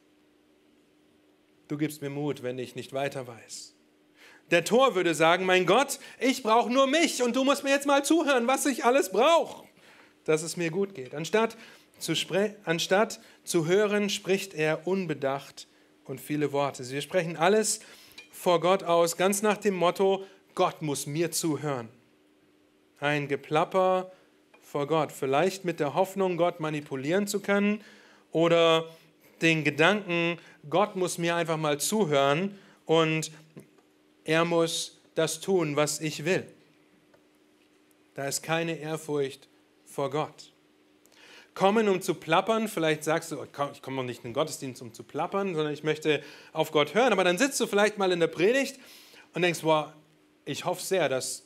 Du gibst mir Mut, wenn ich nicht weiter weiß. Der Tor würde sagen, mein Gott, ich brauche nur mich und du musst mir jetzt mal zuhören, was ich alles brauche, dass es mir gut geht. Anstatt zu hören, spricht er unbedacht und viele Worte. Wir sprechen alles vor Gott aus, ganz nach dem Motto, Gott muss mir zuhören. Ein Geplapper vor Gott, vielleicht mit der Hoffnung, Gott manipulieren zu können oder den Gedanken, Gott muss mir einfach mal zuhören und er muss das tun, was ich will. Da ist keine Ehrfurcht vor Gott. Kommen, um zu plappern, vielleicht sagst du, ich komme noch nicht in den Gottesdienst, um zu plappern, sondern ich möchte auf Gott hören, aber dann sitzt du vielleicht mal in der Predigt und denkst, boah, ich hoffe sehr, dass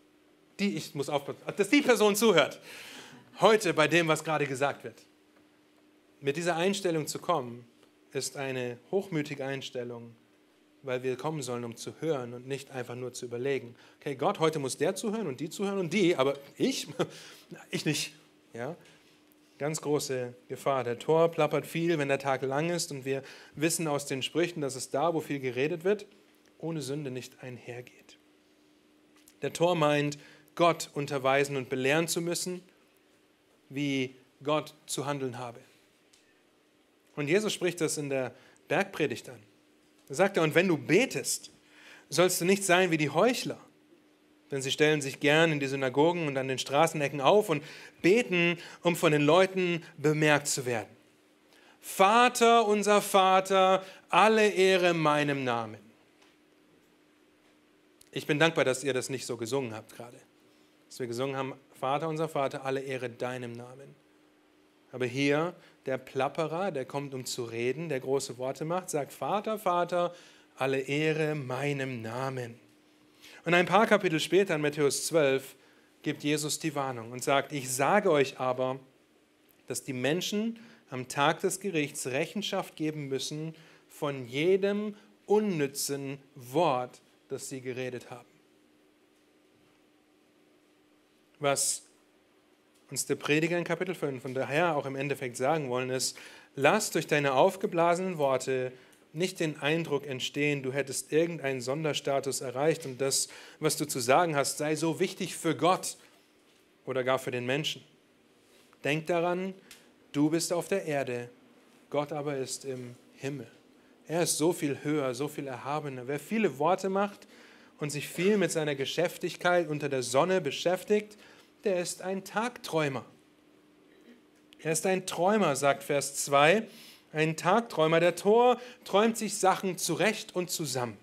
die Person zuhört, heute bei dem, was gerade gesagt wird. Mit dieser Einstellung zu kommen, ist eine hochmütige Einstellung, weil wir kommen sollen, um zu hören und nicht einfach nur zu überlegen. Okay, Gott, heute muss der zuhören und die, aber ich nicht. Ja? Ganz große Gefahr. Der Tor plappert viel, wenn der Tag lang ist und wir wissen aus den Sprüchen, dass es da, wo viel geredet wird, ohne Sünde nicht einhergeht. Der Tor meint, Gott unterweisen und belehren zu müssen, wie Gott zu handeln habe. Und Jesus spricht das in der Bergpredigt an. Da sagt er, und wenn du betest, sollst du nicht sein wie die Heuchler. Denn sie stellen sich gern in die Synagogen und an den Straßenecken auf und beten, um von den Leuten bemerkt zu werden. Vater, unser Vater, alle Ehre meinem Namen. Ich bin dankbar, dass ihr das nicht so gesungen habt gerade. Dass wir gesungen haben, Vater, unser Vater, alle Ehre deinem Namen. Aber hier der Plapperer, der kommt, um zu reden, der große Worte macht, sagt, Vater, Vater, alle Ehre meinem Namen. Und ein paar Kapitel später, in Matthäus 12, gibt Jesus die Warnung und sagt, ich sage euch aber, dass die Menschen am Tag des Gerichts Rechenschaft geben müssen von jedem unnützen Wort, das sie geredet haben. Was uns der Prediger in Kapitel 5 und daher auch im Endeffekt sagen wollen, ist, lass durch deine aufgeblasenen Worte nicht den Eindruck entstehen, du hättest irgendeinen Sonderstatus erreicht und das, was du zu sagen hast, sei so wichtig für Gott oder gar für den Menschen. Denk daran, du bist auf der Erde, Gott aber ist im Himmel. Er ist so viel höher, so viel erhabener. Wer viele Worte macht und sich viel mit seiner Geschäftigkeit unter der Sonne beschäftigt, der ist ein Tagträumer. Er ist ein Träumer, sagt Vers 2. Ein Tagträumer. Der Tor träumt sich Sachen zurecht und zusammen.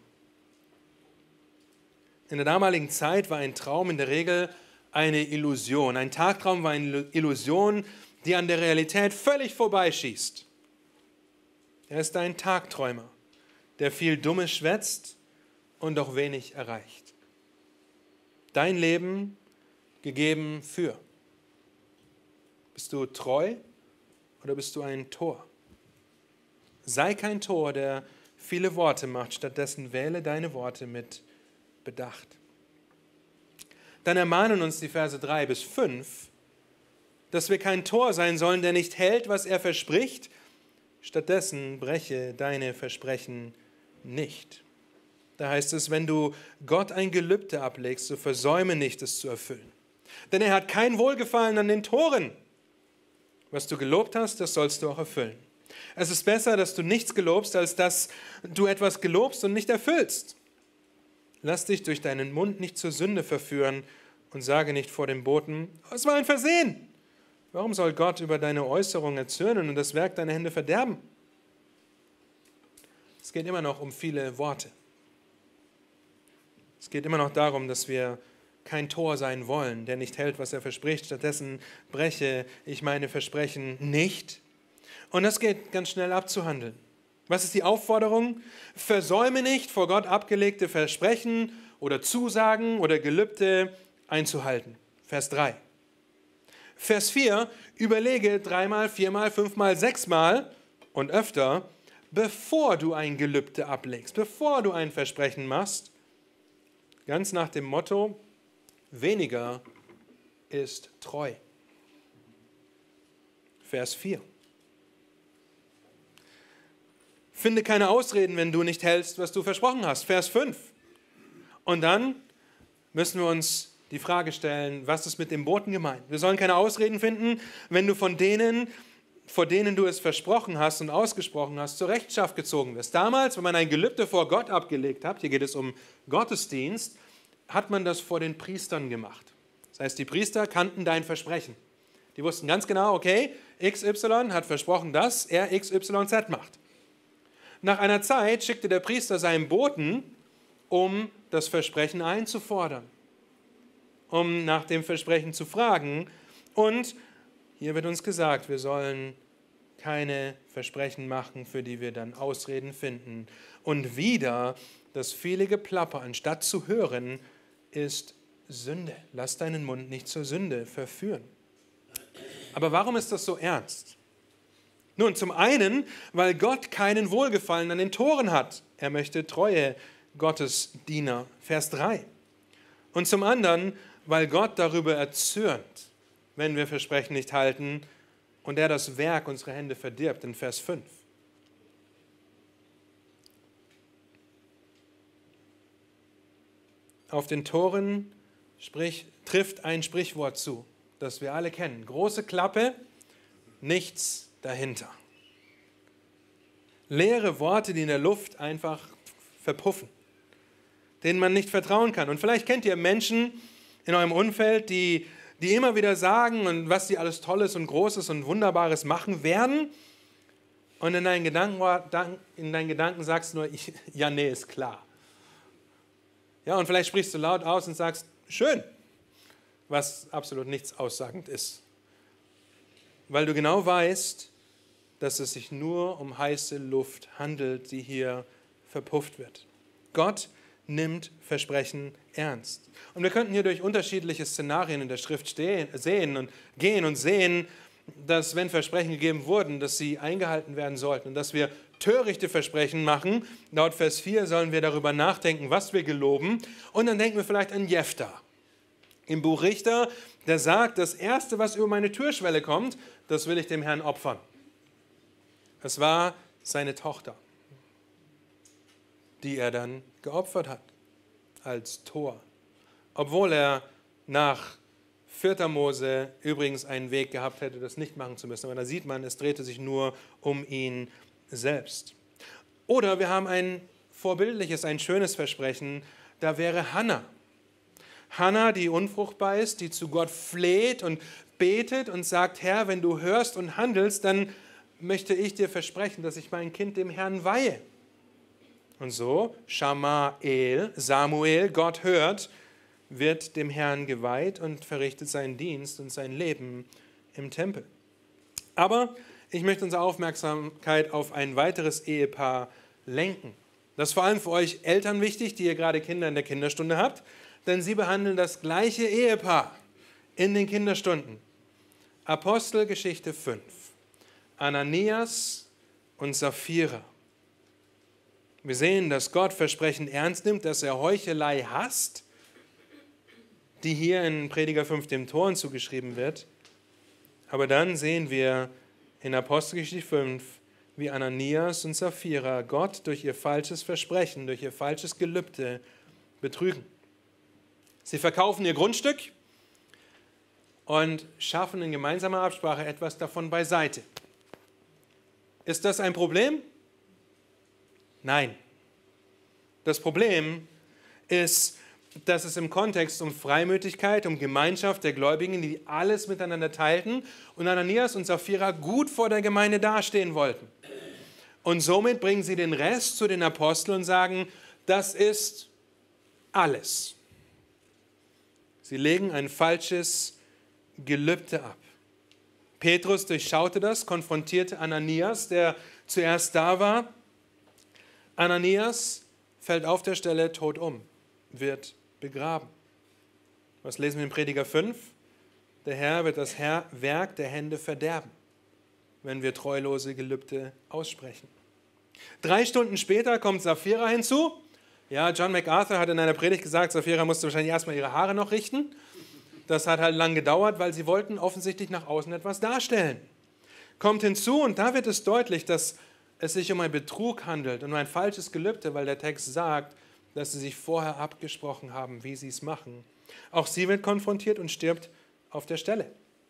In der damaligen Zeit war ein Traum in der Regel eine Illusion. Ein Tagtraum war eine Illusion, die an der Realität völlig vorbeischießt. Er ist ein Tagträumer, der viel Dummes schwätzt und doch wenig erreicht. Dein Leben gegeben für. Bist du treu oder bist du ein Tor? Sei kein Tor, der viele Worte macht, stattdessen wähle deine Worte mit Bedacht. Dann ermahnen uns die Verse 3 bis 5, dass wir kein Tor sein sollen, der nicht hält, was er verspricht. Stattdessen breche deine Versprechen nicht. Da heißt es, wenn du Gott ein Gelübde ablegst, so versäume nicht, es zu erfüllen. Denn er hat kein Wohlgefallen an den Toren. Was du gelobt hast, das sollst du auch erfüllen. Es ist besser, dass du nichts gelobst, als dass du etwas gelobst und nicht erfüllst. Lass dich durch deinen Mund nicht zur Sünde verführen und sage nicht vor dem Boten, es war ein Versehen. Warum soll Gott über deine Äußerung erzürnen und das Werk deiner Hände verderben? Es geht immer noch um viele Worte. Es geht immer noch darum, dass wir kein Tor sein wollen, der nicht hält, was er verspricht. Stattdessen breche ich meine Versprechen nicht. Und das geht ganz schnell abzuhandeln. Was ist die Aufforderung? Versäume nicht, vor Gott abgelegte Versprechen oder Zusagen oder Gelübde einzuhalten. Vers 3. Vers 4, überlege 3-mal, 4-mal, 5-mal, 6-mal und öfter, bevor du ein Gelübde ablegst, bevor du ein Versprechen machst, ganz nach dem Motto, weniger ist treu. Vers 4. Finde keine Ausreden, wenn du nicht hältst, was du versprochen hast. Vers 5. Und dann müssen wir uns die Frage stellen, was ist mit dem Boten gemeint? Wir sollen keine Ausreden finden, wenn du von denen, vor denen du es versprochen hast und ausgesprochen hast, zur Rechenschaft gezogen wirst. Damals, wenn man ein Gelübde vor Gott abgelegt hat, hier geht es um Gottesdienst, hat man das vor den Priestern gemacht. Das heißt, die Priester kannten dein Versprechen. Die wussten ganz genau, okay, XY hat versprochen, dass er XYZ macht. Nach einer Zeit schickte der Priester seinen Boten, um das Versprechen einzufordern, um nach dem Versprechen zu fragen. Und hier wird uns gesagt, wir sollen keine Versprechen machen, für die wir dann Ausreden finden. Und wieder das viele Geplapper, anstatt zu hören, ist Sünde. Lass deinen Mund nicht zur Sünde verführen. Aber warum ist das so ernst? Nun, zum einen, weil Gott keinen Wohlgefallen an den Toren hat. Er möchte treue Gottesdiener. Vers 3. Und zum anderen, weil Gott darüber erzürnt, wenn wir Versprechen nicht halten und er das Werk unserer Hände verdirbt, in Vers 5. Auf den Toren trifft ein Sprichwort zu, das wir alle kennen. Große Klappe, nichts dahinter. Leere Worte, die in der Luft einfach verpuffen, denen man nicht vertrauen kann. Und vielleicht kennt ihr Menschen in eurem Umfeld, die immer wieder sagen, und was sie alles Tolles und Großes und Wunderbares machen werden. Und in deinen Gedanken sagst du nur, ja, nee, ist klar. Ja, und vielleicht sprichst du laut aus und sagst, schön, was absolut nichts aussagend ist. Weil du genau weißt, dass es sich nur um heiße Luft handelt, die hier verpufft wird. Gott nimmt Versprechen ernst. Und wir könnten hier durch unterschiedliche Szenarien in der Schrift sehen, dass wenn Versprechen gegeben wurden, dass sie eingehalten werden sollten und dass wir törichte Versprechen machen. Laut Vers 4 sollen wir darüber nachdenken, was wir geloben. Und dann denken wir vielleicht an Jefta. Im Buch Richter, der sagt, das Erste, was über meine Türschwelle kommt, das will ich dem Herrn opfern. Es war seine Tochter, die er dann geopfert hat, als Tor. Obwohl er nach 4. Mose übrigens einen Weg gehabt hätte, das nicht machen zu müssen. Aber da sieht man, es drehte sich nur um ihn selbst. Oder wir haben ein vorbildliches, ein schönes Versprechen, da wäre Hannah. Hannah, die unfruchtbar ist, die zu Gott fleht und betet und sagt, Herr, wenn du hörst und handelst, dann möchte ich dir versprechen, dass ich mein Kind dem Herrn weihe. Und so, Samuel, Gott hört, wird dem Herrn geweiht und verrichtet seinen Dienst und sein Leben im Tempel. Aber ich möchte unsere Aufmerksamkeit auf ein weiteres Ehepaar lenken. Das ist vor allem für euch Eltern wichtig, die ihr gerade Kinder in der Kinderstunde habt, denn sie behandeln das gleiche Ehepaar in den Kinderstunden. Apostelgeschichte 5. Ananias und Sapphira. Wir sehen, dass Gott Versprechen ernst nimmt, dass er Heuchelei hasst, die hier in Prediger 5 dem Toren zugeschrieben wird. Aber dann sehen wir in Apostelgeschichte 5, wie Ananias und Sapphira Gott durch ihr falsches Versprechen, durch ihr falsches Gelübde betrügen. Sie verkaufen ihr Grundstück und schaffen in gemeinsamer Absprache etwas davon beiseite. Ist das ein Problem? Nein. Das Problem ist, dass es im Kontext um Freimütigkeit, um Gemeinschaft der Gläubigen, die alles miteinander teilten und Ananias und Sapphira gut vor der Gemeinde dastehen wollten. Und somit bringen sie den Rest zu den Aposteln und sagen, das ist alles. Sie legen ein falsches Gelübde ab. Petrus durchschaute das, konfrontierte Ananias, der zuerst da war. Ananias fällt auf der Stelle tot um, wird begraben. Was lesen wir in Prediger 5? Der Herr wird das Werk der Hände verderben, wenn wir treulose Gelübde aussprechen. 3 Stunden später kommt Sapphira hinzu. Ja, John MacArthur hat in einer Predigt gesagt, Sapphira musste wahrscheinlich erstmal ihre Haare noch richten. Das hat halt lang gedauert, weil sie wollten offensichtlich nach außen etwas darstellen. Kommt hinzu und da wird es deutlich, dass es sich um einen Betrug handelt und um ein falsches Gelübde, weil der Text sagt, dass sie sich vorher abgesprochen haben, wie sie es machen. Auch sie wird konfrontiert und stirbt auf der Stelle.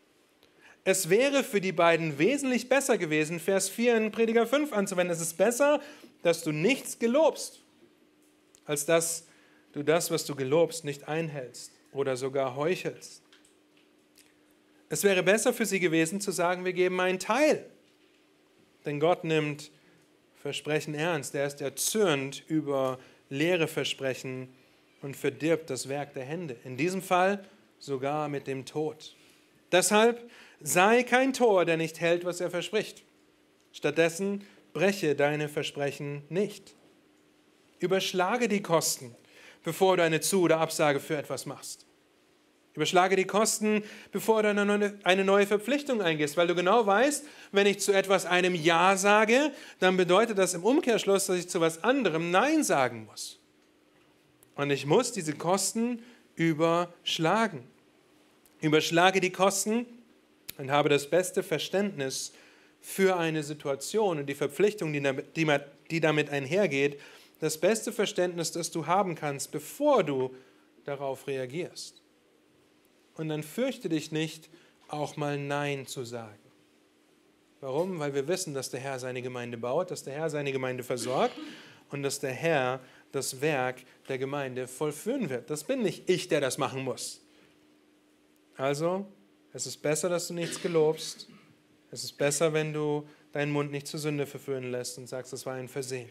Es wäre für die beiden wesentlich besser gewesen, Vers 4 in Prediger 5 anzuwenden. Es ist besser, dass du nichts gelobst, als dass du das, was du gelobst, nicht einhältst oder sogar heuchelst. Es wäre besser für sie gewesen, zu sagen, wir geben einen Teil. Denn Gott nimmt Versprechen ernst. Er ist erzürnt über leere Versprechen und verdirbt das Werk der Hände. In diesem Fall sogar mit dem Tod. Deshalb sei kein Tor, der nicht hält, was er verspricht. Stattdessen breche deine Versprechen nicht. Überschlage die Kosten, bevor du eine Zu- oder Absage für etwas machst. Überschlage die Kosten, bevor du eine neue Verpflichtung eingehst, weil du genau weißt, wenn ich zu etwas einem Ja sage, dann bedeutet das im Umkehrschluss, dass ich zu etwas anderem Nein sagen muss. Und ich muss diese Kosten überschlagen. Überschlage die Kosten und habe das beste Verständnis für eine Situation und die Verpflichtung, die damit einhergeht, das beste Verständnis, das du haben kannst, bevor du darauf reagierst. Und dann fürchte dich nicht, auch mal Nein zu sagen. Warum? Weil wir wissen, dass der Herr seine Gemeinde baut, dass der Herr seine Gemeinde versorgt und dass der Herr das Werk der Gemeinde vollführen wird. Das bin nicht ich, der das machen muss. Also, es ist besser, dass du nichts gelobst. Es ist besser, wenn du deinen Mund nicht zur Sünde verführen lässt und sagst, das war ein Versehen.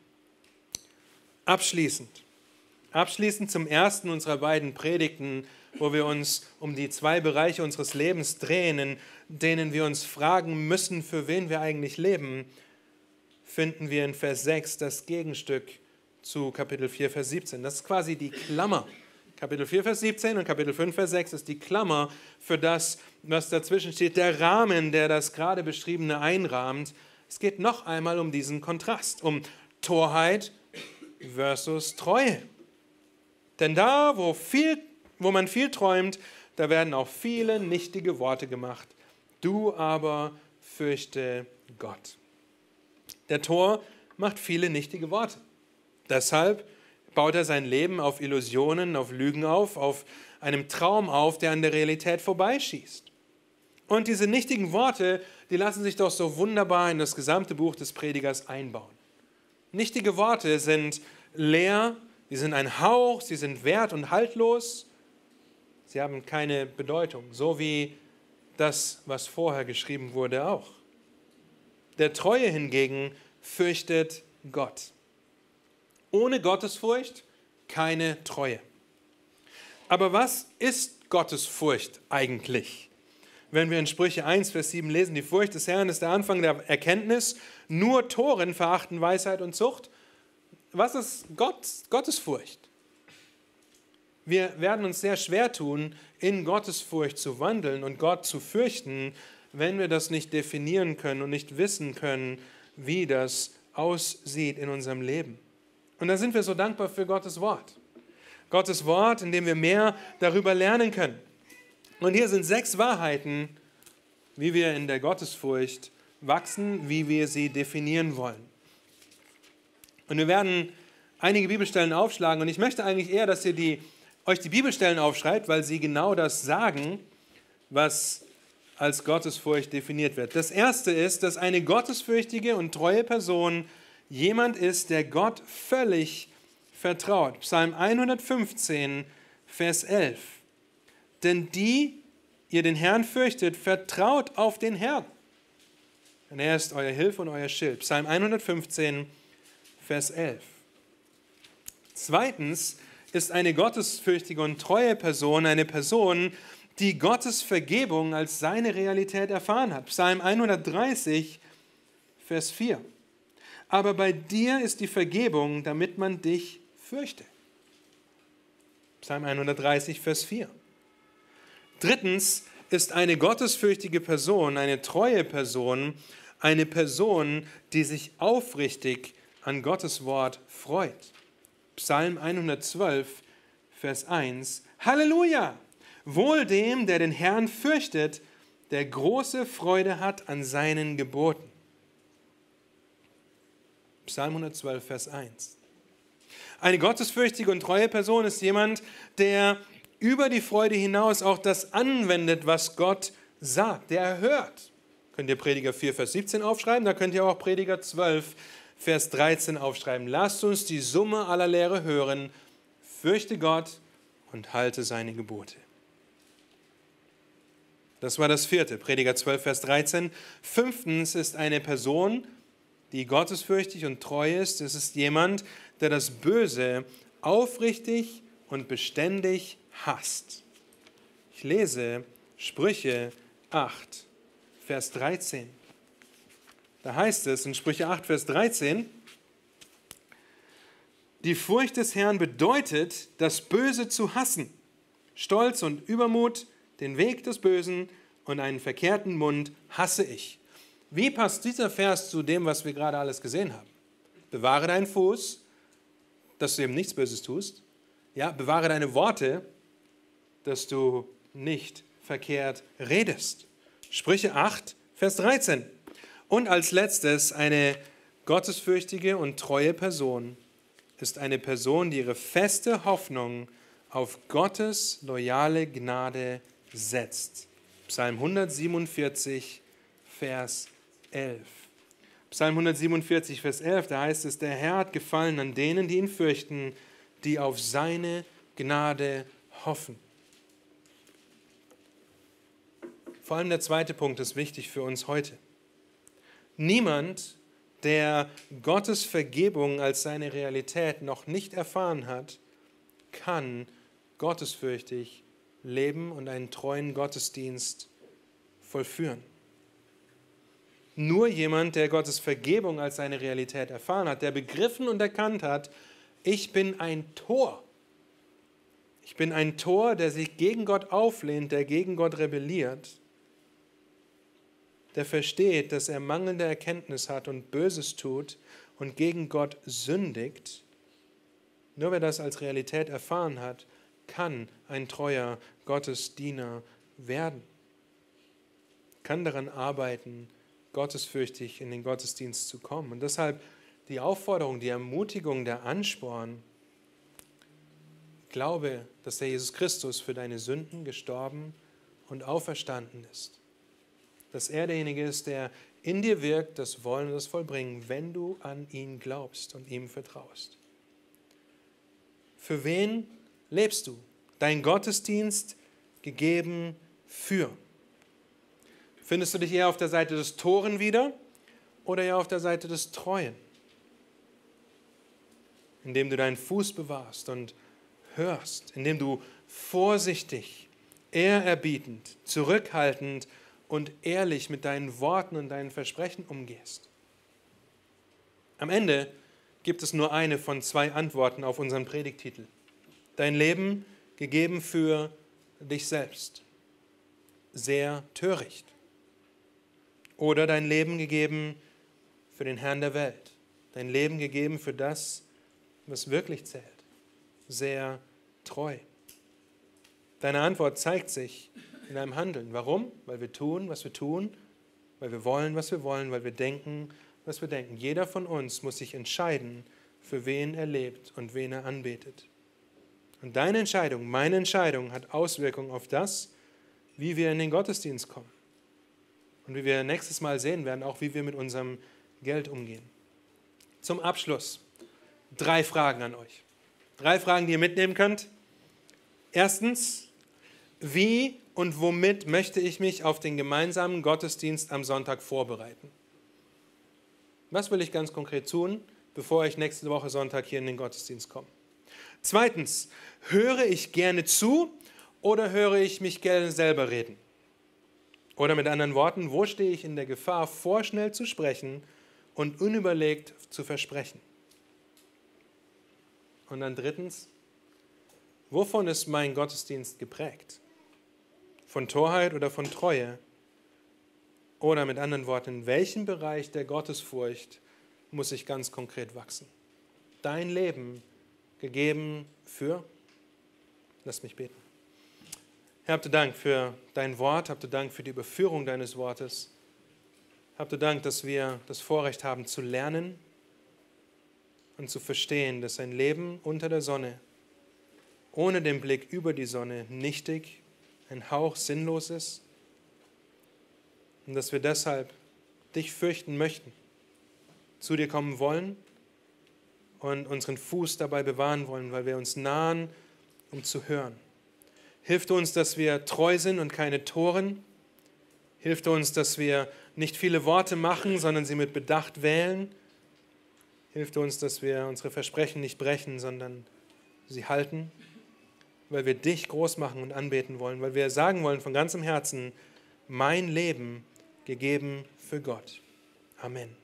Abschließend zum ersten unserer beiden Predigten, wo wir uns um die 2 Bereiche unseres Lebens drehen, in denen wir uns fragen müssen, für wen wir eigentlich leben, finden wir in Vers 6 das Gegenstück zu Kapitel 4, Vers 17. Das ist quasi die Klammer. Kapitel 4, Vers 17 und Kapitel 5, Vers 6 ist die Klammer für das, was dazwischen steht, der Rahmen, der das gerade Beschriebene einrahmt. Es geht noch einmal um diesen Kontrast, um Torheit versus Treue. Denn da, wo man viel träumt, da werden auch viele nichtige Worte gemacht. Du aber fürchte Gott. Der Tor macht viele nichtige Worte. Deshalb baut er sein Leben auf Illusionen, auf Lügen auf einem Traum auf, der an der Realität vorbeischießt. Und diese nichtigen Worte, die lassen sich doch so wunderbar in das gesamte Buch des Predigers einbauen. Nichtige Worte sind leer, sie sind ein Hauch, sie sind wert- und haltlos. Sie haben keine Bedeutung, so wie das, was vorher geschrieben wurde, auch. Der Treue hingegen fürchtet Gott. Ohne Gottesfurcht keine Treue. Aber was ist Gottesfurcht eigentlich? Wenn wir in Sprüche 1, Vers 7 lesen, die Furcht des Herrn ist der Anfang der Erkenntnis, nur Toren verachten Weisheit und Zucht. Was ist Gottesfurcht? Wir werden uns sehr schwer tun, in Gottesfurcht zu wandeln und Gott zu fürchten, wenn wir das nicht definieren können und nicht wissen können, wie das aussieht in unserem Leben. Und da sind wir so dankbar für Gottes Wort. Gottes Wort, in dem wir mehr darüber lernen können. Und hier sind 6 Wahrheiten, wie wir in der Gottesfurcht wachsen, wie wir sie definieren wollen. Und wir werden einige Bibelstellen aufschlagen und ich möchte eigentlich eher, dass ihr euch die Bibelstellen aufschreibt, weil sie genau das sagen, was als Gottesfurcht definiert wird. Das erste ist, dass eine gottesfürchtige und treue Person jemand ist, der Gott völlig vertraut. Psalm 115, Vers 11. Denn die, ihr den Herrn fürchtet, vertraut auf den Herrn. Denn er ist euer Hilfe und euer Schild. Psalm 115, Vers 11. Zweitens ist eine gottesfürchtige und treue Person eine Person, die Gottes Vergebung als seine Realität erfahren hat. Psalm 130, Vers 4. Aber bei dir ist die Vergebung, damit man dich fürchte. Psalm 130, Vers 4. Drittens ist eine gottesfürchtige Person, eine treue Person, eine Person, die sich aufrichtig an Gottes Wort freut. Psalm 112, Vers 1. Halleluja! Wohl dem, der den Herrn fürchtet, der große Freude hat an seinen Geboten. Psalm 112, Vers 1. Eine gottesfürchtige und treue Person ist jemand, der über die Freude hinaus auch das anwendet, was Gott sagt, der hört. Könnt ihr Prediger 4, Vers 17 aufschreiben, da könnt ihr auch Prediger 12, Vers 13 aufschreiben. Lasst uns die Summe aller Lehre hören, fürchte Gott und halte seine Gebote. Das war das vierte, Prediger 12, Vers 13. Fünftens ist eine Person, die gottesfürchtig und treu ist. Es ist jemand, der das Böse aufrichtig und beständig hasst. Ich lese Sprüche 8, Vers 13. Da heißt es in Sprüche 8, Vers 13, die Furcht des Herrn bedeutet, das Böse zu hassen, Stolz und Übermut, den Weg des Bösen und einen verkehrten Mund hasse ich. Wie passt dieser Vers zu dem, was wir gerade alles gesehen haben? Bewahre deinen Fuß, dass du eben nichts Böses tust. Ja, bewahre deine Worte, dass du nicht verkehrt redest. Sprüche 8, Vers 13. Und als letztes, eine gottesfürchtige und treue Person ist eine Person, die ihre feste Hoffnung auf Gottes loyale Gnade setzt. Psalm 147, Vers 11. Psalm 147, Vers 11, da heißt es, der Herr hat Gefallen an denen, die ihn fürchten, die auf seine Gnade hoffen. Vor allem der zweite Punkt ist wichtig für uns heute. Niemand, der Gottes Vergebung als seine Realität noch nicht erfahren hat, kann gottesfürchtig leben und einen treuen Gottesdienst vollführen. Nur jemand, der Gottes Vergebung als seine Realität erfahren hat, der begriffen und erkannt hat, ich bin ein Tor. Ich bin ein Tor, der sich gegen Gott auflehnt, der gegen Gott rebelliert, der versteht, dass er mangelnde Erkenntnis hat und Böses tut und gegen Gott sündigt. Nur wer das als Realität erfahren hat, kann ein treuer Gottesdiener werden, kann daran arbeiten, gottesfürchtig in den Gottesdienst zu kommen. Und deshalb die Aufforderung, die Ermutigung, der Ansporn, glaube, dass der Jesus Christus für deine Sünden gestorben und auferstanden ist. Dass er derjenige ist, der in dir wirkt, das Wollen und das Vollbringen, wenn du an ihn glaubst und ihm vertraust. Für wen lebst du? Dein Gottesdienst gegeben für. Findest du dich eher auf der Seite des Toren wieder oder eher auf der Seite des Treuen? Indem du deinen Fuß bewahrst und hörst, indem du vorsichtig, ehrerbietend, zurückhaltend und ehrlich mit deinen Worten und deinen Versprechen umgehst. Am Ende gibt es nur eine von zwei Antworten auf unseren Predigttitel. Dein Leben gegeben für dich selbst. Sehr töricht. Oder dein Leben gegeben für den Herrn der Welt. Dein Leben gegeben für das, was wirklich zählt. Sehr treu. Deine Antwort zeigt sich in deinem Handeln. Warum? Weil wir tun, was wir tun, weil wir wollen, was wir wollen, weil wir denken, was wir denken. Jeder von uns muss sich entscheiden, für wen er lebt und wen er anbetet. Und deine Entscheidung, meine Entscheidung hat Auswirkungen auf das, wie wir in den Gottesdienst kommen. Und wie wir nächstes Mal sehen werden, auch wie wir mit unserem Geld umgehen. Zum Abschluss 3 Fragen an euch. 3 Fragen, die ihr mitnehmen könnt. Erstens, wie und womit möchte ich mich auf den gemeinsamen Gottesdienst am Sonntag vorbereiten? Was will ich ganz konkret tun, bevor ich nächste Woche Sonntag hier in den Gottesdienst komme? Zweitens, höre ich gerne zu oder höre ich mich gerne selber reden? Oder mit anderen Worten, wo stehe ich in der Gefahr, vorschnell zu sprechen und unüberlegt zu versprechen? Und dann drittens, wovon ist mein Gottesdienst geprägt? Von Torheit oder von Treue? Oder mit anderen Worten, in welchem Bereich der Gottesfurcht muss ich ganz konkret wachsen? Dein Leben gegeben für? Lass mich beten. Herr, habt du Dank für dein Wort, habt du Dank für die Überführung deines Wortes. Habt du Dank, dass wir das Vorrecht haben zu lernen und zu verstehen, dass ein Leben unter der Sonne, ohne den Blick über die Sonne, nichtig, ein Hauch sinnlos ist und dass wir deshalb dich fürchten möchten, zu dir kommen wollen und unseren Fuß dabei bewahren wollen, weil wir uns nahen, um zu hören. Hilf uns, dass wir treu sind und keine Toren. Hilf uns, dass wir nicht viele Worte machen, sondern sie mit Bedacht wählen. Hilf uns, dass wir unsere Versprechen nicht brechen, sondern sie halten, weil wir dich groß machen und anbeten wollen, weil wir sagen wollen von ganzem Herzen, mein Leben gegeben für Gott. Amen.